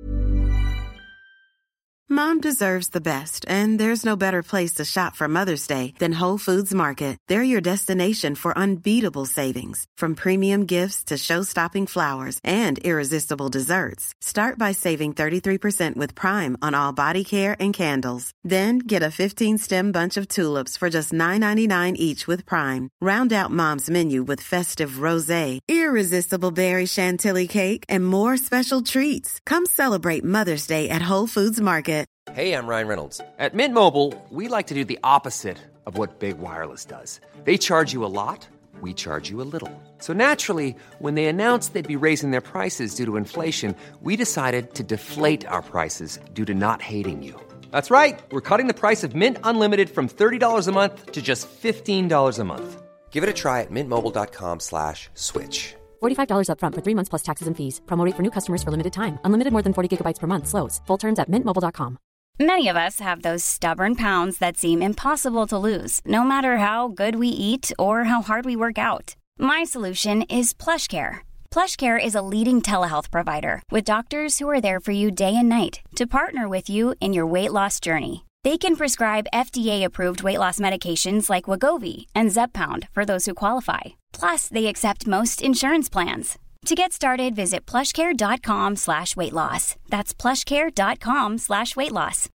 Mom deserves the best, and there's no better place to shop for Mother's Day than Whole Foods Market. They're your destination for unbeatable savings, from premium gifts to show-stopping flowers and irresistible desserts. Start by saving thirty-three percent with Prime on all body care and candles. Then get a fifteen-stem bunch of tulips for just nine ninety-nine each with Prime. Round out Mom's menu with festive rosé, irresistible berry chantilly cake, and more special treats. Come celebrate Mother's Day at Whole Foods Market. Hey, I'm Ryan Reynolds. At Mint Mobile, we like to do the opposite of what Big Wireless does. They charge you a lot, we charge you a little. So naturally, when they announced they'd be raising their prices due to inflation, we decided to deflate our prices due to not hating you. That's right. We're cutting the price of Mint Unlimited from thirty dollars a month to just fifteen dollars a month. Give it a try at mintmobile.com slash switch. forty-five dollars up front for three months plus taxes and fees. Promo rate for new customers for limited time. Unlimited more than forty gigabytes per month. Slows full terms at mint mobile dot com. Many of us have those stubborn pounds that seem impossible to lose, no matter how good we eat or how hard we work out. My solution is PlushCare. PlushCare is a leading telehealth provider with doctors who are there for you day and night to partner with you in your weight loss journey. They can prescribe F D A-approved weight loss medications like Wegovy and Zepbound for those who qualify. Plus, they accept most insurance plans. To get started, visit plushcare.com slash weight loss. That's plushcare.com slash weight loss.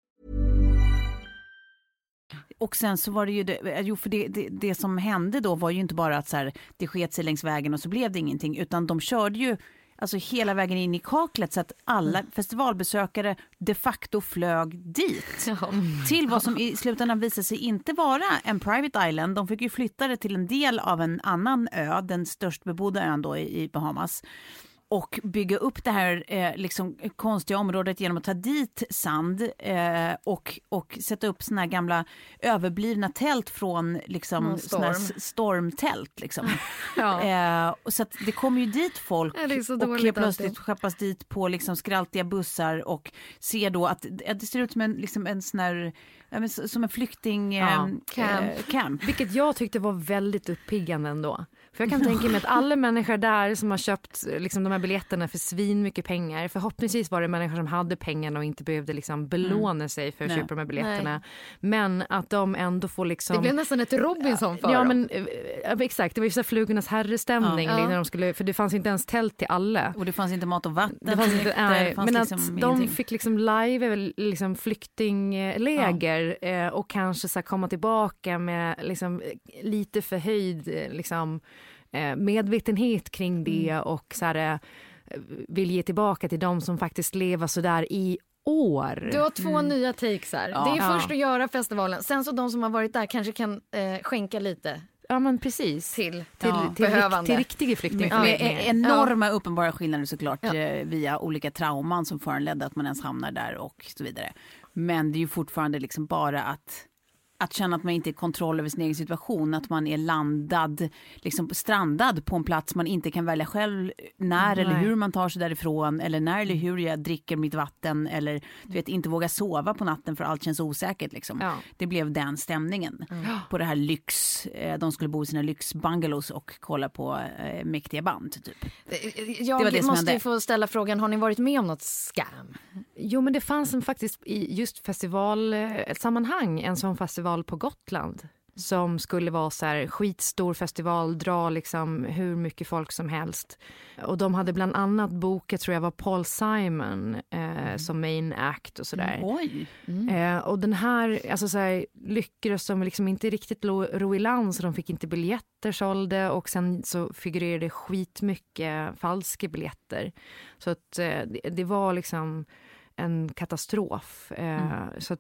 Och sen så var det ju, det, jo, för det, det, det som hände då var ju inte bara att så här, det sket sig längs vägen och så blev det ingenting, utan de körde ju alltså hela vägen in i kaklet så att alla mm. festivalbesökare de facto flög dit. Mm. Till vad som i slutändan visade sig inte vara en private island. De fick ju flytta det till en del av en annan ö, den störst bebodda ön då i, i Bahamas. Och bygga upp det här eh, liksom, konstiga området genom att ta dit sand eh, och, och sätta upp såna här gamla överblivna tält från liksom, mm, storm. såna stormtält. Liksom. ja. eh, och så att det kommer ju dit folk ja, och helt plötsligt skeppas dit på liksom, skraltiga bussar och ser då att det ser ut som en, liksom, en sån här, som en flykting ja. eh, camp. camp. Vilket jag tyckte var väldigt uppiggande ändå. För jag kan tänka mig att alla människor där som har köpt liksom, de här biljetterna för svin mycket pengar, förhoppningsvis var det människor som hade pengarna och inte behövde liksom, belåna mm. sig för att Nej. köpa de här biljetterna. Nej. Men att de ändå får liksom... Det blev nästan ett Robinson för ja, dem. Men, ja, exakt, det var ju så flugornas herrestämning ja. när de skulle, för det fanns inte ens tält till alla. Och det fanns inte mat och vatten. Det fanns inte, nej, det fanns men liksom att de ingenting. Fick liksom live liksom, flyktingläger ja. eh, och kanske så här, komma tillbaka med liksom, lite förhöjd liksom, medvetenhet kring det mm. och så här, vill ge tillbaka till de som faktiskt lever så där i år. Du har två mm. nya takes här. Ja. Det är först att göra festivalen. Sen så de som har varit där kanske kan eh, skänka lite. Ja men precis. Till, till, ja. till, till, till riktiga flyktingar. Med, med enorma ja. uppenbara skillnader såklart ja. eh, via olika trauman som föranledde att man ens hamnar där och så vidare. Men det är ju fortfarande liksom bara att Att känna att man inte är kontroll över sin egen situation. Att man är landad, liksom strandad på en plats man inte kan välja själv när Nej. eller hur man tar sig därifrån. Eller när eller hur jag dricker mitt vatten. Eller du vet, inte våga sova på natten för allt känns osäkert. Liksom. Ja. Det blev den stämningen mm. på det här lyx. De skulle bo i sina lyxbungalows och kolla på äh, mäktiga band. Typ. Jag det var det måste hände. ju få ställa frågan, har ni varit med om något scam? Jo men det fanns en, faktiskt i just festivalsammanhang en sån festival på Gotland. som skulle vara så här skitstor festival, dra liksom hur mycket folk som helst. Och de hade bland annat bokat, tror jag var Paul Simon eh, mm. som main act och sådär. Mm. Oj! Mm. Eh, och den här, alltså så här, lyckades som liksom inte riktigt ro i land, så de fick inte biljetter sålde, och sen så figurerade skitmycket falska biljetter. Så att eh, det, det var liksom en katastrof. Mm. Eh, så att,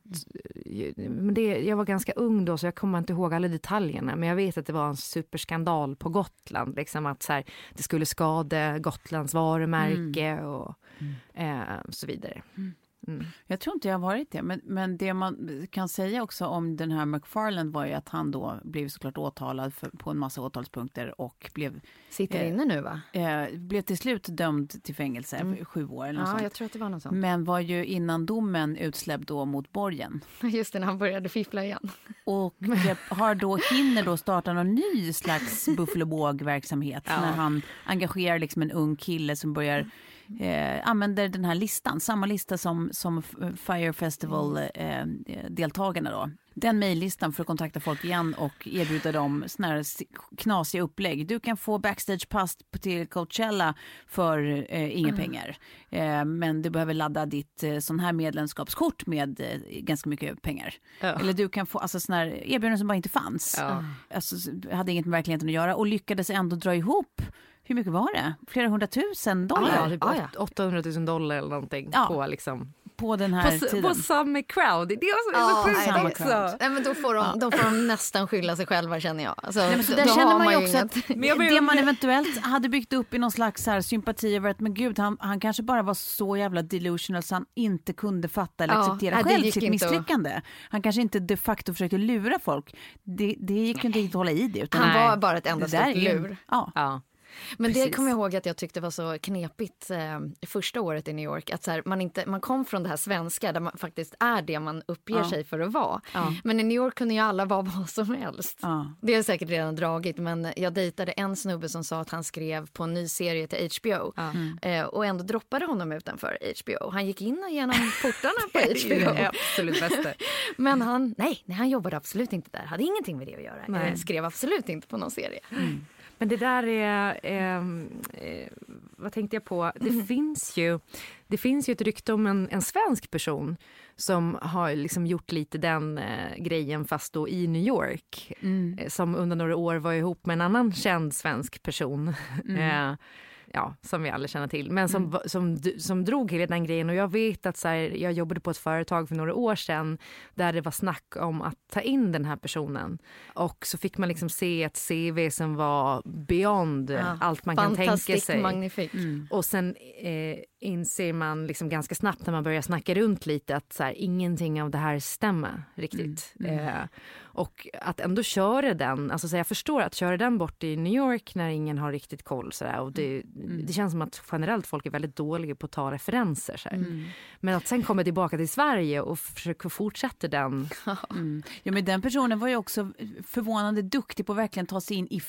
men det, jag var ganska ung då, så jag kommer inte ihåg alla detaljerna, men jag vet att det var en superskandal på Gotland, liksom att så här, det skulle skada Gotlands varumärke mm. och mm. eh, så vidare. Mm. Mm. Jag tror inte jag har varit det, men, men det man kan säga också om den här McFarland var ju att han då blev såklart åtalad för, på en massa åtalspunkter och blev... Sitter eh, inne nu va? Eh, blev till slut dömd till fängelse mm. för sju år eller något ja, sånt. Jag tror att det var något sånt. Men var ju innan domen utsläppt då mot borgen. Just det, när han började fiffla igen. Och har då, hinner då starta någon ny slags Buffalo Båg-verksamhet ja. när han engagerar liksom en ung kille som börjar Eh, använder den här listan, samma lista som, som Fire Festival-deltagarna eh, då. Den mejllistan för att kontakta folk igen och erbjuda dem såna här knasiga upplägg. Du kan få backstagepass till Coachella för eh, inga mm. pengar. Eh, men du behöver ladda ditt eh, sån här medlemskapskort med eh, ganska mycket pengar. Ja. Eller du kan få alltså, såna här erbjudanden som bara inte fanns. Ja. Alltså, hade inget med verkligheten att göra och lyckades ändå dra ihop. Hur mycket var det? Flera hundratusen dollar? Ja, typ ah, ja. åttahundratusen dollar eller någonting ja. på liksom... På den här på, tiden. På samma crowd. Det är så, oh, så sjukt också. Nej, men då får de, då får de nästan skylla sig själva, känner jag. Alltså, nej, men så där känner man ju också inget... att det man eventuellt hade byggt upp i någon slags så här sympati över att men gud, han, han kanske bara var så jävla delusional så han inte kunde fatta eller acceptera ja, själv sitt misslyckande. Och... Han kanske inte de facto försökte lura folk. Det, det gick inte att hålla i det. Utan han nej, var bara ett enda stort lur. Ja. ja. Men Precis. Det kommer jag ihåg att jag tyckte var så knepigt eh, första året i New York. Att så här, man, inte, man kom från det här svenska där man faktiskt är det man uppger ja. sig för att vara. Ja. Men i New York kunde ju alla vara vad som helst. Ja. Det är säkert redan dragit, men jag dejtade en snubbe som sa att han skrev på en ny serie till H B O. Ja. Mm. Eh, och ändå droppade honom utanför H B O. Han gick in genom portarna på H B O. Absolut bästa. Men han, nej, nej, han jobbade absolut inte där. Hade ingenting med det att göra. Nej. Skrev absolut inte på någon serie. Mm. Men det där är, eh, eh, vad tänkte jag på? Det mm. finns ju, det finns ju ett rykte om en, en svensk person som har liksom gjort lite den eh, grejen fast då i New York. Mm. Eh, som under några år var ihop med en annan känd svensk person. Mm. eh, ja, som vi alla känner till. Men som, mm. som, som, som drog hela den grejen. Och jag vet att så här, jag jobbade på ett företag för några år sedan där det var snack om att ta in den här personen. Och så fick man liksom se ett C V som var beyond ja, allt man kan tänka sig. Magnifik. Mm. Och sen eh, inser man liksom ganska snabbt när man börjar snacka runt lite att så här, ingenting av det här stämmer riktigt. Mm. Mm. Eh, och att ändå köra den, alltså så jag förstår att köra den bort i New York när ingen har riktigt koll så där, och det, mm. det känns som att generellt folk är väldigt dåliga på att ta referenser så här. Mm. Men att sen komma tillbaka till Sverige och försöka fortsätta den. Mm. Ja, men den personen var ju också förvånande duktig på att verkligen ta sig in i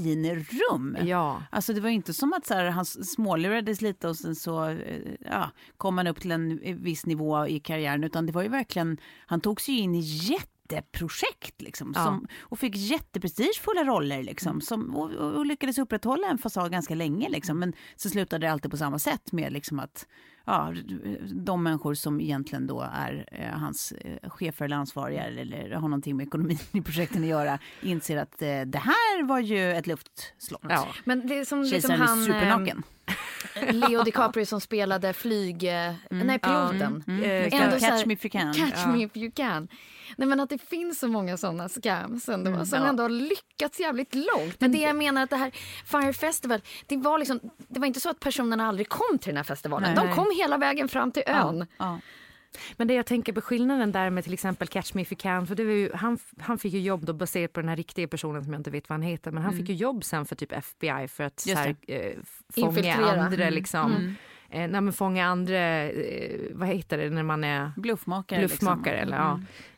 finrum. Ja. Alltså det var inte som att så här, han smålurades lite och sen så ja, kom han upp till en viss nivå i karriären, utan det var ju verkligen, han tog sig in i jätte projekt liksom, ja. som, och fick jätteprestigefulla roller liksom, mm. som, och, och lyckades upprätthålla en fasad ganska länge liksom, men så slutade det alltid på samma sätt med liksom att ja, de människor som egentligen då är eh, hans eh, chefer eller ansvariga eller har någonting med ekonomin i projekten att göra inser att eh, det här var ju ett luftslott. Ja. Men det är som liksom han supernaken. Eh, Leo DiCaprio som spelade flyg mm. nej, piloten. Mm. Mm. Mm. Ändå catch här, me if you can. Catch ja. me if you can. Nej, men att det finns så många sådana scams ändå, mm, som ja. ändå har lyckats jävligt långt. Men det jag menar att det här Fire Festival, det var liksom, det var inte så att personerna aldrig kom till den här festivalen. Nej. De kom hela vägen fram till ön. Ja, ja. Men det jag tänker på skillnaden där med till exempel Catch Me If You Can, för det var ju, han, han fick ju jobb då baserat på den här riktiga personen som jag inte vet vad han heter, men han mm. fick ju jobb sen för typ F B I för att så här, eh, fånga Infiltrera. andra liksom. Mm. Eh, när man fångar andra, eh, vad heter det när man är bluffmakare, bluffmakare liksom. eller mm. ja.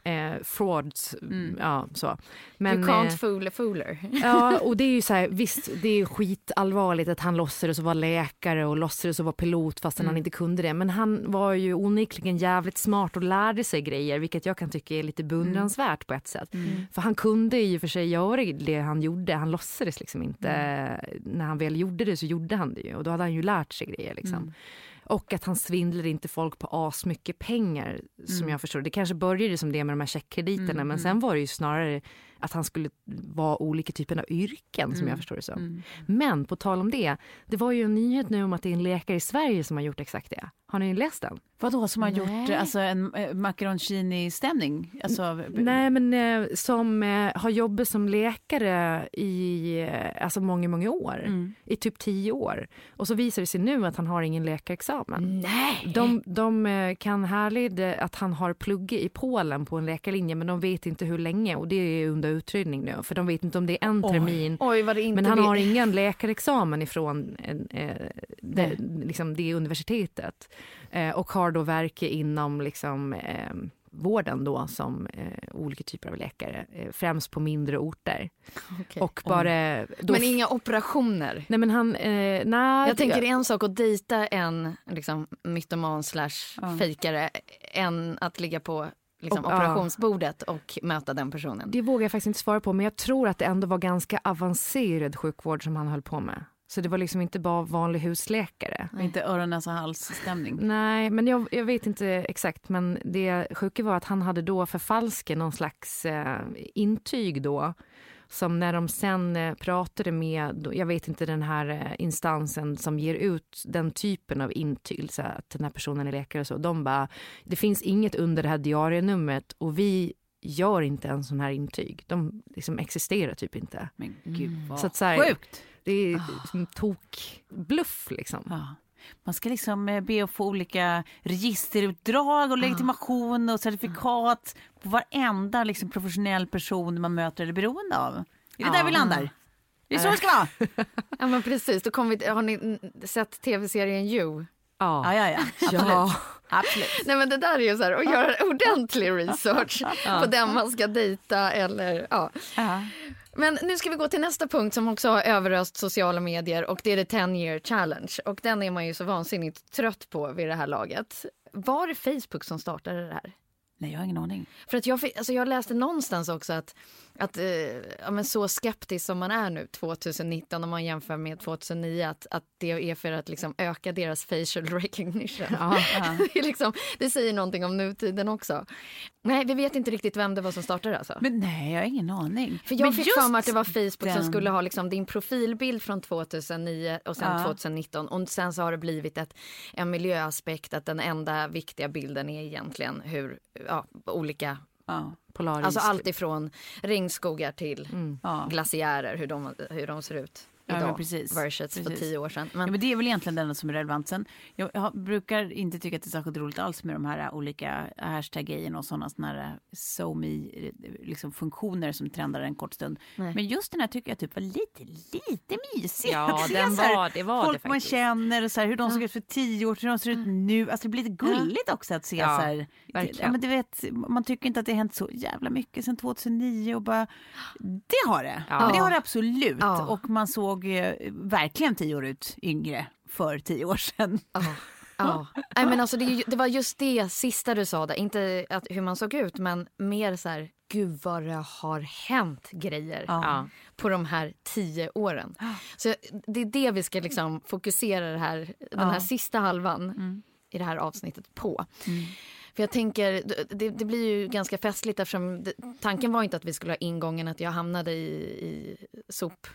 eh, frauds, mm. ja så. Men, you can't eh, fool a fooler. Ja, och det är ju så här, visst det är skitallvarligt att han låtsades att vara läkare och låtsades att vara pilot fastän mm. han inte kunde det. Men han var ju onekligen jävligt smart och lärde sig grejer, vilket jag kan tycka är lite beundransvärt mm. på ett sätt. Mm. För han kunde ju för sig göra det han gjorde, han låtsades liksom inte, mm. när han väl gjorde det så gjorde han det ju, och då hade han ju lärt sig grejer liksom. Mm. Och att han svindlade inte folk på as mycket pengar som mm. jag förstår. Det kanske började som det med de här checkkrediterna mm. men sen var det ju snarare att han skulle vara olika typer av yrken som mm. jag förstår det så. Mm. Men på tal om det, det var ju en nyhet nu om att det är en läkare i Sverige som har gjort exakt det. Har ni läst den? Vadå som har Nej. gjort alltså en eh, macaroncini-stämning? Alltså... Nej men eh, som eh, har jobbat som läkare i eh, alltså många, många år. Mm. I typ tio år. Och så visar det sig nu att han har ingen läkarexamen. Nej! De, de eh, kan härleda att han har pluggat i Polen på en läkarlinje men de vet inte hur länge och det är under utredning nu. För de vet inte om det är en termin. Oj, vad det inte men han vet. har ingen läkarexamen ifrån eh, det, liksom det universitetet. Eh, och har då verkat inom liksom, eh, vården då som eh, olika typer av läkare, eh, främst på mindre orter. Okay. Och bara, då, men inga operationer? Nej men han, eh, nej, jag tänker det är en sak att dejta en liksom, mytoman slash ja. fejkare än att ligga på liksom, och, operationsbordet ja. och möta den personen. Det vågar jag faktiskt inte svara på, men jag tror att det ändå var ganska avancerad sjukvård som han höll på med. Så det var liksom inte bara vanlig husläkare. Nej. Inte öron, näsa, hals-stämning. Nej, men jag, jag vet inte exakt. Men det sjuka var att han hade då förfalskat någon slags eh, intyg då. Som när de sen eh, pratade med, jag vet inte den här eh, instansen som ger ut den typen av intyg. Så att den här personen är läkare och så. De bara, det finns inget under det här diarienumret och vi gör inte en sån här intyg. De liksom existerar typ inte. Men gud vad så att, så här, sjukt. Det är oh. tok bluff liksom. Ja. Man ska liksom be att få olika registerutdrag och legitimation och certifikat på varenda liksom professionell person man möter eller beroende av. Är det ja. där vi landar? Det är så det ska vara. Ja men precis, då kommer vi, har ni sett tv-serien You? Ja, ja, ja. Absolut. Ja. Absolut. Nej men det där är ju så här att göra ordentlig research ja. på den man ska dejta eller ja. Ja. Men nu ska vi gå till nästa punkt som också har överröst sociala medier och det är the ten year challenge och den är man ju så vansinnigt trött på vid det här laget. Var det Facebook som startade det här? Nej, jag har ingen aning. För att jag, alltså jag läste någonstans också att, att eh, ja, men så skeptisk som man är nu tjugonitton om man jämför med tjugohundranio att, att det är för att liksom öka deras facial recognition. Ja, ja. det, är liksom, det säger någonting om nutiden också. Nej, vi vet inte riktigt vem det var som startade alltså. Men nej, jag har ingen aning. För jag men fick för mig att det var Facebook den... som skulle ha liksom din profilbild från tjugohundranio och sen ja. tjugonitton och sen så har det blivit ett, en miljöaspekt att den enda viktiga bilden är egentligen hur ja, olika ja. Polaris. Alltså allt ifrån regnskogar till mm. glaciärer, hur de, hur de ser ut. Ja, idag precis. versus precis. för tio år sedan. Men... Ja, men det är väl egentligen den som är relevant. Sen, jag, jag brukar inte tycka att det är särskilt roligt alls med de här olika hashtag-grejerna och sådana såna här SoMe liksom funktioner som trendar en kort stund. Nej. Men just den här tycker jag typ var lite, lite mysig. Ja, den var, det var folk det man känner och så här, hur de såg ja. ut för tio år, hur de ser ut nu. Alltså det blir lite gulligt ja. också att se ja, så här. Ja, men du vet, man tycker inte att det har hänt så jävla mycket sedan tjugohundranio och bara, det har det. Ja. Men det har det absolut. Ja. Och man såg verkligen tio år ut yngre för tio år sedan. Ja, ja. Nej, men alltså det, det var just det sista du sa där. Inte att, hur man såg ut, men mer så här, gud vad det har hänt grejer ja. på de här tio åren. Så det är det vi ska liksom fokusera det här, den här ja. sista halvan mm. i det här avsnittet på. Mm. För jag tänker, det, det blir ju ganska festligt eftersom det, tanken var inte att vi skulle ha ingången att jag hamnade i, i sop.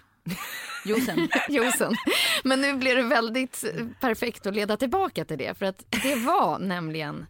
Josen. Josen. Men nu blir det väldigt perfekt att leda tillbaka till det. För att det var nämligen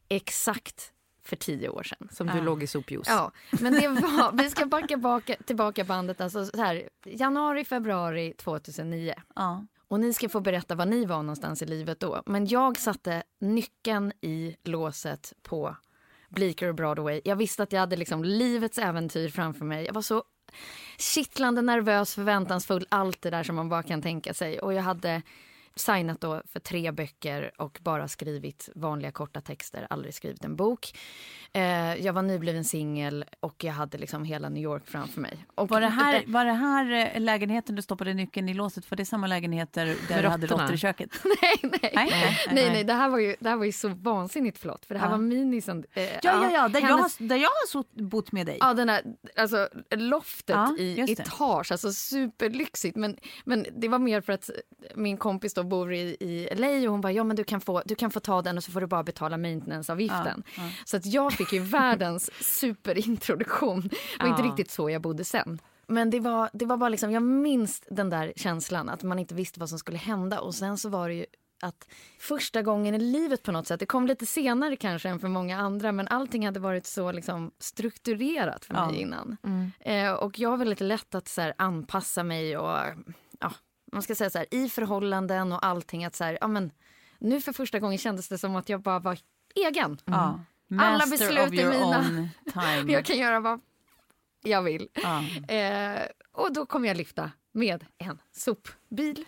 exakt för tio år sedan. Som du ja. låg i sopjuice. Ja, men det var, vi ska backa baka, tillbaka bandet. Alltså så här, januari, februari tjugohundranio. Ja. Och ni ska få berätta var ni var någonstans i livet då. Men jag satte nyckeln i låset på Bleecker och Broadway. Jag visste att jag hade liksom livets äventyr framför mig. Jag var så kittlande nervös, förväntansfull, allt det där som man bara kan tänka sig. Och jag hade signat då för tre böcker och bara skrivit vanliga korta texter, aldrig skrivit en bok. Eh, jag var nybliven singel och jag hade liksom hela New York framför mig. Och var, det här, var det här lägenheten du stoppade nyckeln i låset för? Det är samma lägenheter där du hade råttor i köket? nej, nej, nej, nej, nej, nej, nej. Det här var ju, det här var ju så vansinnigt, förlåt. För det här ja. var minisen. Eh, ja, ja, ja, där, hennes, jag, där jag har så bott med dig. Ja, den här, alltså loftet ja, i etage, alltså superlyxigt. Men, men det var mer för att min kompis då bor i, i L A och hon bara, ja men du kan, få, du kan få ta den och så får du bara betala maintenance-avgiften. Ja, ja. Så att jag fick ju världens superintroduktion. Det var ja. inte riktigt så jag bodde sen. Men det var, det var bara liksom, jag minns den där känslan att man inte visste vad som skulle hända. Och sen så var det ju att första gången i livet på något sätt, det kom lite senare kanske än för många andra, men allting hade varit så liksom strukturerat för mig ja. innan. Mm. Eh, och jag var väldigt lätt att så här, anpassa mig och ja, man ska säga så här, i förhållanden och allting att så här, ja men nu för första gången kändes det som att jag bara var egen. Mm. Ja. Alla beslut är mina. Jag kan göra vad jag vill. Ja. Eh, och då kommer jag lyfta med en sopbil.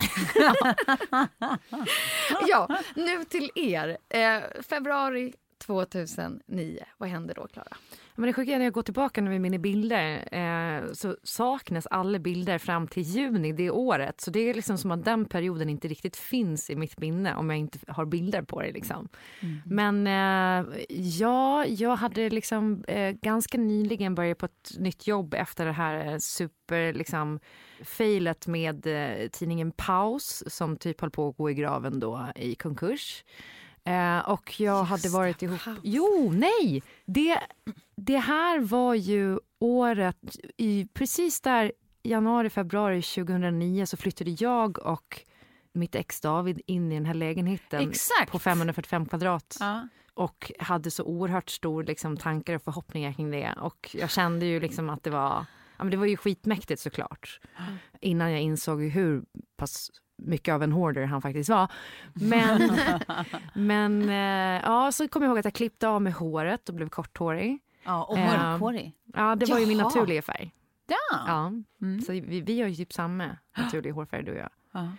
Ja, nu till er. Eh, februari tjugohundranio. Vad hände då, Klara? Men det sjuka är när jag går tillbaka nu med mina bilder eh, så saknas alla bilder fram till juni det året. Så det är liksom som att den perioden inte riktigt finns i mitt minne om jag inte har bilder på det liksom. Mm. Men eh, ja, jag hade liksom eh, ganska nyligen börjat på ett nytt jobb efter det här super liksom failet med eh, tidningen Paus som typ höll på att gå i graven då i konkurs. Eh, och jag Just hade varit ihop... Paus. Jo, nej! Det, det här var ju året... I, precis där januari, februari tjugohundranio så flyttade jag och mitt ex David in i den här lägenheten. Exakt. På femhundrafyrtiofem kvadrat. Ja. Och hade så oerhört stor liksom, tankar och förhoppningar kring det. Och jag kände ju liksom att det var... Ja, men det var ju skitmäktigt såklart. Mm. Innan jag insåg hur pass... mycket av en hoarder han faktiskt var. Men, men eh, ja, så kom jag ihåg att jag klippte av med håret och blev korthårig. Ja, och mörkhårig. Eh, ja, det var Jaha. ju min naturliga färg. Ja. Ja. Mm. Så vi, vi har ju typ samma naturliga hårfärg, du och jag. Ja.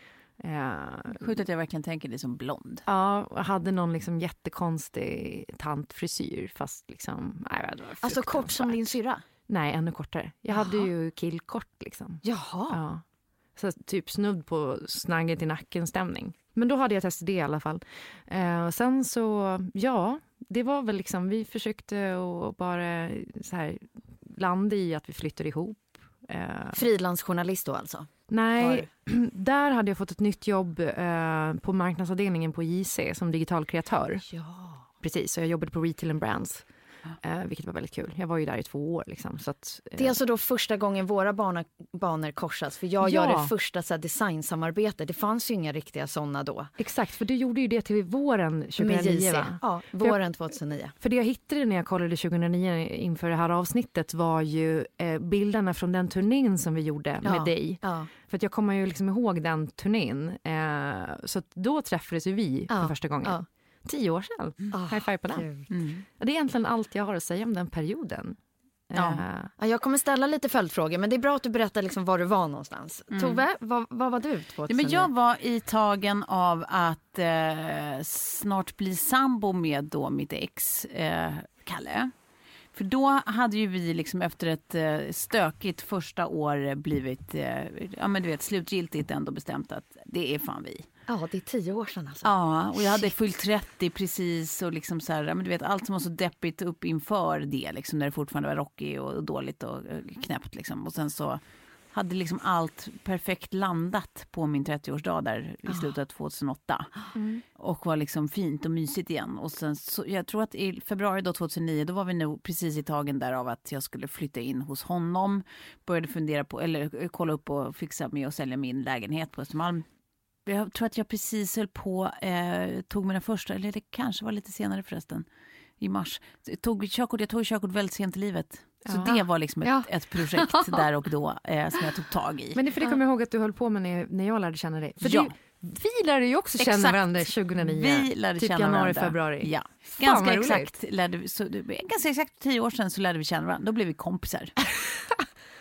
Eh, Sjukt att jag verkligen tänker dig som blond. Ja, jag hade någon liksom jättekonstig tantfrisyr fast liksom... Nej, det var alltså kort som din syra? Nej, ännu kortare. Jag Jaha. hade ju killkort liksom. Jaha. Ja. Så typ snudd på snagget i nacken stämning. Men då hade jag testat det i alla fall. Eh, och sen så, ja, det var väl liksom, vi försökte att bara så här landa i att vi flyttade ihop. Eh, Frilansjournalist då alltså? Nej, där hade jag fått ett nytt jobb eh, på marknadsavdelningen på J C som digital kreatör. Ja. Precis, så jag jobbade på Retail and Brands. Eh, vilket var väldigt kul. Jag var ju där i två år. Liksom, så att, eh. Det är alltså då första gången våra banor, banor korsas. För jag ja. gör det första så här, designsamarbete. Det fanns ju inga riktiga sådana då. Exakt, för du gjorde ju det till våren tjugohundranio, va? Ja, våren tjugohundranio. För det jag hittade när jag kollade tjugohundranio inför det här avsnittet var ju eh, bilderna från den turnén som vi gjorde ja. med dig. Ja. För att jag kommer ju liksom ihåg den turnén. Eh, så att då träffades ju vi ja. för första gången. Ja. Tio år sedan. Oh, High five på den. Mm. Det är egentligen allt jag har att säga om den perioden. Ja. Uh. Ja, jag kommer ställa lite följdfrågor, men det är bra att du berättar liksom var du var någonstans. Mm. Tove, vad, vad var du tjugohundranio? Ja, men jag var i tagen av att eh, snart bli sambo med då mitt ex eh, Kalle. För då hade ju vi liksom efter ett eh, stökigt första år blivit eh, ja, men du vet, slutgiltigt ändå bestämt att det är fan vi. Ja, det är tio år sedan alltså. Ja, och jag hade fyllt trettio precis och liksom så här, men du vet, allt som var så deppigt upp inför det liksom, när det fortfarande var rockigt och dåligt och knäppt liksom. Och sen så hade liksom allt perfekt landat på min trettioårsdag där i slutet av tjugohundraåtta. Mm. Och var liksom fint och mysigt igen. Och sen så, jag tror att i februari då tjugohundranio, då var vi nog precis i tagen där av att jag skulle flytta in hos honom. Började fundera på, eller kolla upp och fixa med och sälja min lägenhet på Östermalm. Jag tror att jag precis höll på, eh, tog mina första, eller det kanske var lite senare förresten, i mars. Jag tog körkort, jag tog körkort väldigt sent i livet. Så ja. det var liksom ett, ja. ett projekt där och då eh, som jag tog tag i. Men det är för det kommer jag ihåg att du höll på med när, när jag lärde känna dig. För ja. det, vi lärde ju också känna Exakt. varandra tjugohundranio. Vi lärde typ känna januari, varandra. februari. Ja. Ganska exakt, lärde vi, så, ganska exakt tio år sedan så lärde vi känna varandra. Då blev vi kompisar.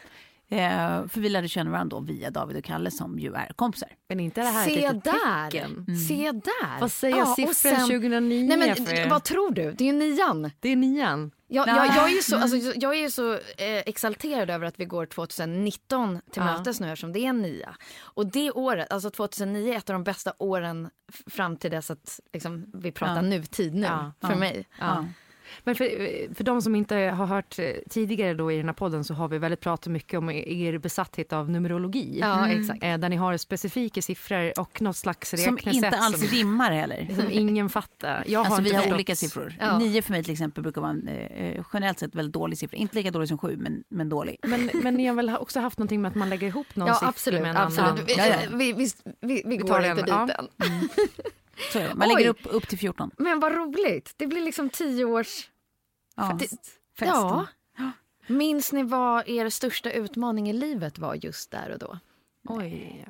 Eh, för vi lärde känna varandra då via David och Kalle som ju är kompisar. Men inte det här Se ett litet där. tecken? Mm. Se där. Vad säger ja, siffran sen, tjugohundranion? Nej, men, för... vad tror du? Det är ju nian. Det är nian. Jag, jag, jag är ju så, alltså, jag är ju så eh, exalterad över att vi går tjugonitton till ja. mötes nu eftersom det är en nia. Och det året, alltså tjugohundranio är ett av de bästa åren f- fram till dess att liksom, vi pratar ja. nutid nu ja. för ja. mig. Ja. Men för, för de som inte har hört tidigare då i den här podden så har vi väldigt pratat mycket om er besatthet av numerologi. Ja, mm. exakt. Där ni har specifika siffror och något slags räknesätt. Som inte alls som, rimmar heller. Som ingen fattar. Jag alltså har vi har förstått. olika siffror. Ja. Nio för mig till exempel brukar vara en eh, generellt sett väldigt dålig siffra. Inte lika dålig som sju, men, men dålig. Men, men ni har väl också haft någonting med att man lägger ihop någon ja, siffra absolut, med en absolut. annan. Vi, ja, ja. vi, vi, vi, vi går tar inte den, dit ja. än. Mm. Så är det. Man lägger upp, upp till fjorton. Men vad roligt. Det blir liksom tio års... Ja, det, fest. Ja. Minns ni vad er största utmaning i livet var just där och då? Oj.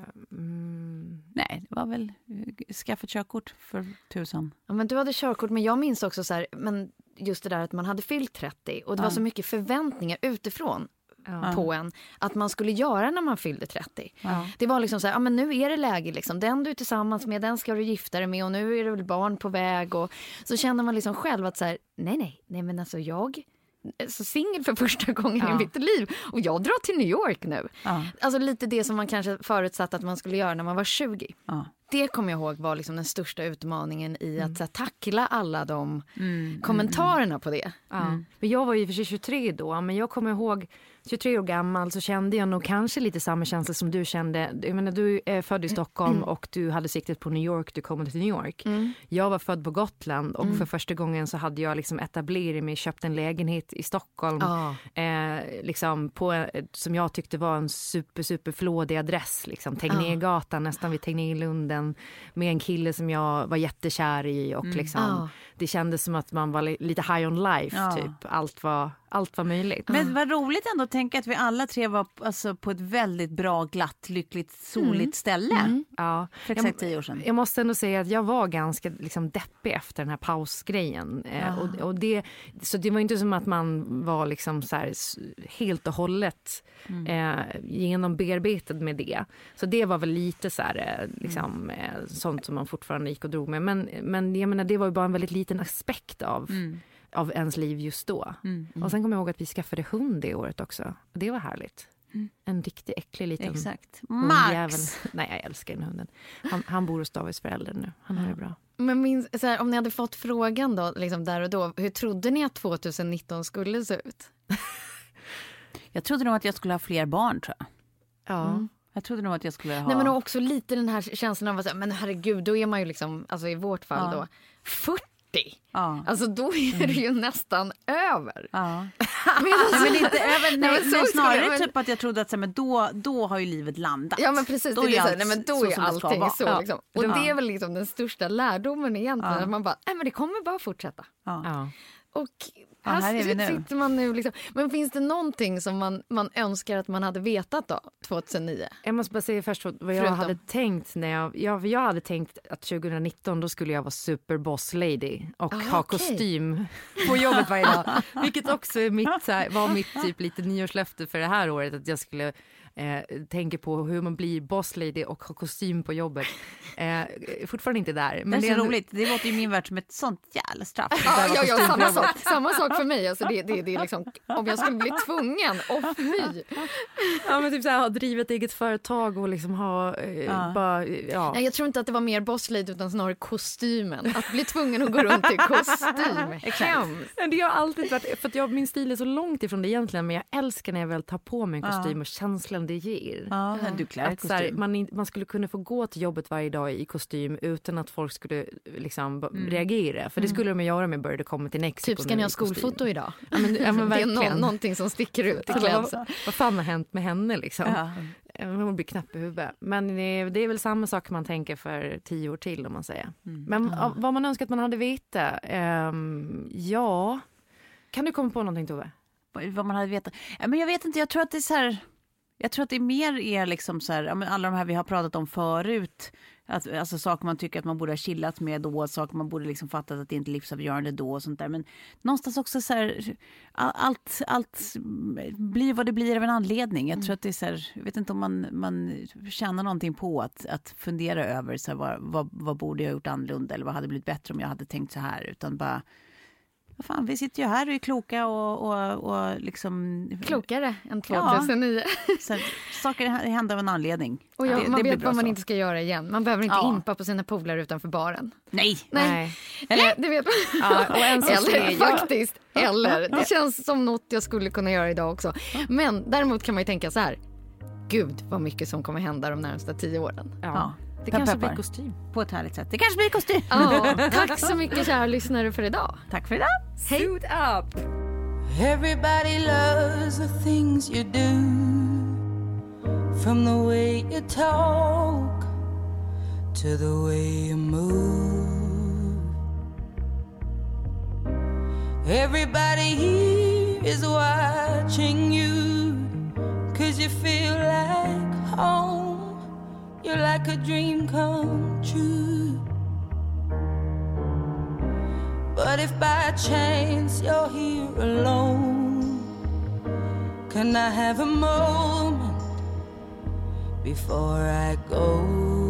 Mm. Nej, det var väl skaffa körkort för tusan. Ja, men du hade körkort, men jag minns också så här, men just det där att man hade fyllt trettio och det ja. var så mycket förväntningar utifrån ja. på en att man skulle göra när man fyllde trettio. Ja. Det var liksom så här, ja men nu är det läge liksom, den du är tillsammans med, den ska du gifta dig med och nu är det väl barn på väg och så känner man liksom själv att så här, nej nej, nej men alltså jag så singel för första gången ja. i mitt liv och jag drar till New York nu. Ja. Alltså lite det som man kanske förutsatt att man skulle göra när man var tjugo. Ja. Det kommer jag ihåg var liksom den största utmaningen i att så här, tackla alla de mm. kommentarerna mm. på det. Ja. Mm. Men jag var ju för sig tjugotre då, men jag kommer ihåg tjugotre år gammal så kände jag nog kanske lite samma känsla som du kände. Jag menar, du är född i Stockholm mm. och du hade siktet på New York, du kom till New York. Mm. Jag var född på Gotland och mm. för första gången så hade jag liksom etablerat mig, köpt en lägenhet i Stockholm ah. eh, liksom på, som jag tyckte var en super, super flådig adress. Liksom, Tegnérgatan, ah. nästan vid Tegnérlunden med en kille som jag var jättekär i och mm. liksom, ah. det kändes som att man var li- lite high on life ja. typ. Allt var, allt var möjligt. Men vad roligt ändå att tänka att vi alla tre var alltså, på ett väldigt bra, glatt, lyckligt, soligt mm. ställe. Mm. Ja. För exakt tio år sedan. Jag måste ändå säga att jag var ganska liksom, deppig efter den här pausgrejen. Eh, och, och det, så det var inte som att man var liksom, så här, helt och hållet mm. eh, genom bearbetad med det. Så det var väl lite så här, eh, liksom, eh, sånt som man fortfarande gick och drog med. Men, men jag menar, det var ju bara en väldigt liten aspekt av... Mm. av ens liv just då. Mm, mm. Och sen kommer jag ihåg att vi skaffade hund det året också. Och det var härligt. Mm. En riktigt äcklig liten Exakt. hundjävel. Max! Nej, jag älskar den hunden. Han, han bor hos Davids föräldrar nu. Han har det bra. Men minns, så här, om ni hade fått frågan då, liksom där och då, hur trodde ni att tjugonitton skulle se ut? Jag trodde nog att jag skulle ha fler barn, tror jag. Ja. Mm. Jag trodde nog att jag skulle ha... Nej, men också lite den här känslan av att, men herregud, då är man ju liksom, alltså i vårt fall ja. då, fyrtio. Ja. Alltså då är det ju mm. nästan över. Ja. men, alltså, nej, men inte över. Nej, nej, men snarare men... typ att jag trodde att så, men då, då har ju livet landat. Ja men precis, då det är är så, allt nej, men då så är allting så. Ja. Liksom. Och ja. det är väl liksom den största lärdomen egentligen. Ja. Att man bara, nej men det kommer bara fortsätta. Ja. Ja. Och ja, här är vi nu. sitter man nu liksom. Men finns det någonting som man, man önskar att man hade vetat då, tjugohundranio? Jag måste bara säga först vad jag Förutom. hade tänkt när jag, jag... Jag hade tänkt att tjugonitton då skulle jag vara superboss lady och ah, ha okay. kostym på jobbet varje dag. Vilket också är mitt, så här, var mitt typ lite nyårslöfte för det här året. Att jag skulle eh, tänka på hur man blir boss lady och ha kostym på jobbet. Eh, fortfarande inte där. Men det är det så är ändå... roligt. Det låter ju min värld som ett sånt jävla straff. Ja, ja, ja, samma sak. Samma sak för mig. Alltså det, det, det är liksom, om jag skulle bli tvungen, åh fy. Ja, men typ så här, ha drivit eget företag och liksom ha eh, ja. bara, ja. Nej, jag tror inte att det var mer boss lady utan snarare kostymen. Att bli tvungen att gå runt i kostym. Hemskt. Det har alltid varit, för att jag, min stil är så långt ifrån det egentligen, men jag älskar när jag väl tar på mig en kostym ja. och känslan det ger. Ja, du klär att, så här, man, man skulle kunna få gå till jobbet varje dag i kostym utan att folk skulle liksom mm. reagera. För det skulle de göra om jag började komma till Mexiko. Typ ska ni ha skolfoto idag? Ja, men, ja, men det är no- någonting som sticker ut i klädseln. Vad, vad fan har hänt med henne liksom? Ja. Hon blir knapp i huvudet. Men det är väl samma sak man tänker för tio år till om man säger. Mm. Men ja. vad man önskar att man hade vetat? Um, ja. Kan du komma på någonting, Tove? Vad man hade vetat? Men jag vet inte, jag tror att det är så här... Jag tror att det mer är liksom så här, ja, men alla de här vi har pratat om förut. Att, alltså saker man tycker att man borde ha chillat med då, saker man borde liksom fattat att det inte är livsavgörande då och sånt där. Men någonstans också så här, allt, allt blir vad det blir av en anledning. Jag tror mm. att det är så här, jag vet inte om man, man känner någonting på att, att fundera över så här, vad, vad, vad borde jag ha gjort annorlunda eller vad hade blivit bättre om jag hade tänkt så här, utan bara vad fan, vi sitter ju här och är kloka och, och, och liksom... Klokare än tjugohundranio. Ja, så saker händer av en anledning. Och ja, det, man det vet vad man så. inte ska göra igen. Man behöver inte ja. impa på sina polare utanför baren. Nej. Nej. Eller, det vet man. Ja, och en eller jag... faktiskt. Eller, det känns som något jag skulle kunna göra idag också. Men däremot kan man ju tänka så här. Gud, vad mycket som kommer hända de närmsta tio åren. Ja. ja. Det kanske blir kostym. På ett härligt sätt. Det kanske blir kostym. Ja, tack så mycket kära lyssnare för idag. Tack för idag. Suit up. Everybody loves the things you do. From the way you talk to the way you move. Everybody here is watching you. 'Cause you feel like home. You're like a dream come true. But if by chance you're here alone, can I have a moment before I go?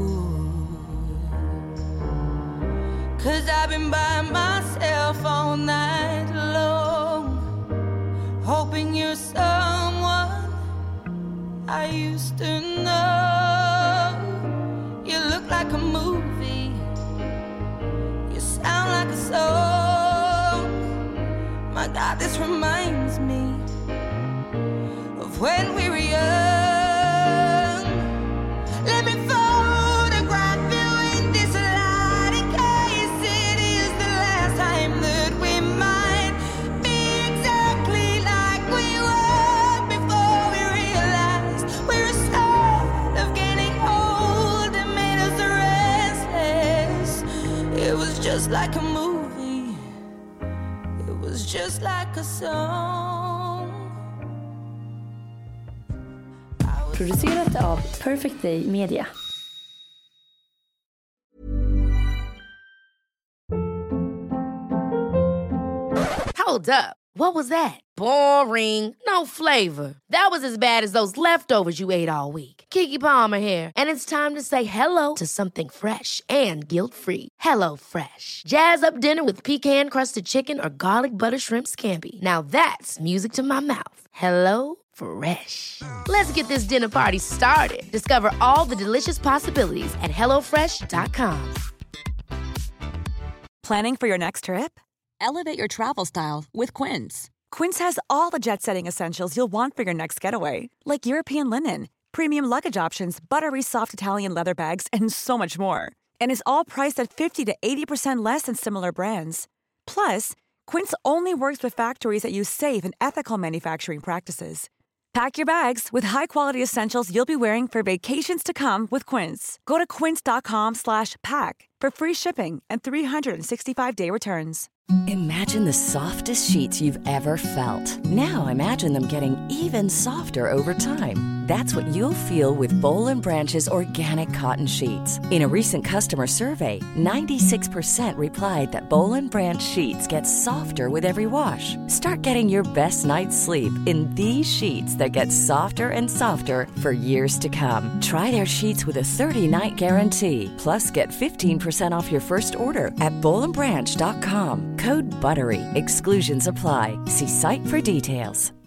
'Cause I've been by myself all night long, hoping you're someone I used to know. You look like a movie, you sound like a song. My God, this reminds me of when we were young. Let me photograph you in this light, in case it is the last time that we might be exactly like we were before we realized we're scared of getting old and made us restless. It was just like a movie, it was just like a song. Producerat av Perfect Day Media. Hold up. What was that? Boring. No flavor. That was as bad as those leftovers you ate all week. Keke Palmer here, and it's time to say hello to something fresh and guilt-free. Hello Fresh. Jazz up dinner with pecan-crusted chicken or garlic butter shrimp scampi. Now that's music to my mouth. Hello Fresh. Let's get this dinner party started. Discover all the delicious possibilities at hello fresh dot com. Planning for your next trip? Elevate your travel style with Quince. Quince has all the jet-setting essentials you'll want for your next getaway, like European linen, premium luggage options, buttery soft Italian leather bags, and so much more. And is all priced at fifty to eighty percent less than similar brands. Plus, Quince only works with factories that use safe and ethical manufacturing practices. Pack your bags with high-quality essentials you'll be wearing for vacations to come with Quince. Go to quince.com slash pack for free shipping and three sixty-five day returns. Imagine the softest sheets you've ever felt. Now imagine them getting even softer over time. That's what you'll feel with Boll and Branch's organic cotton sheets. In a recent customer survey, ninety-six percent replied that Boll and Branch sheets get softer with every wash. Start getting your best night's sleep in these sheets that get softer and softer for years to come. Try their sheets with a thirty-night guarantee. Plus, get fifteen percent off your first order at boll and branch dot com. Code BUTTERY. Exclusions apply. See site for details.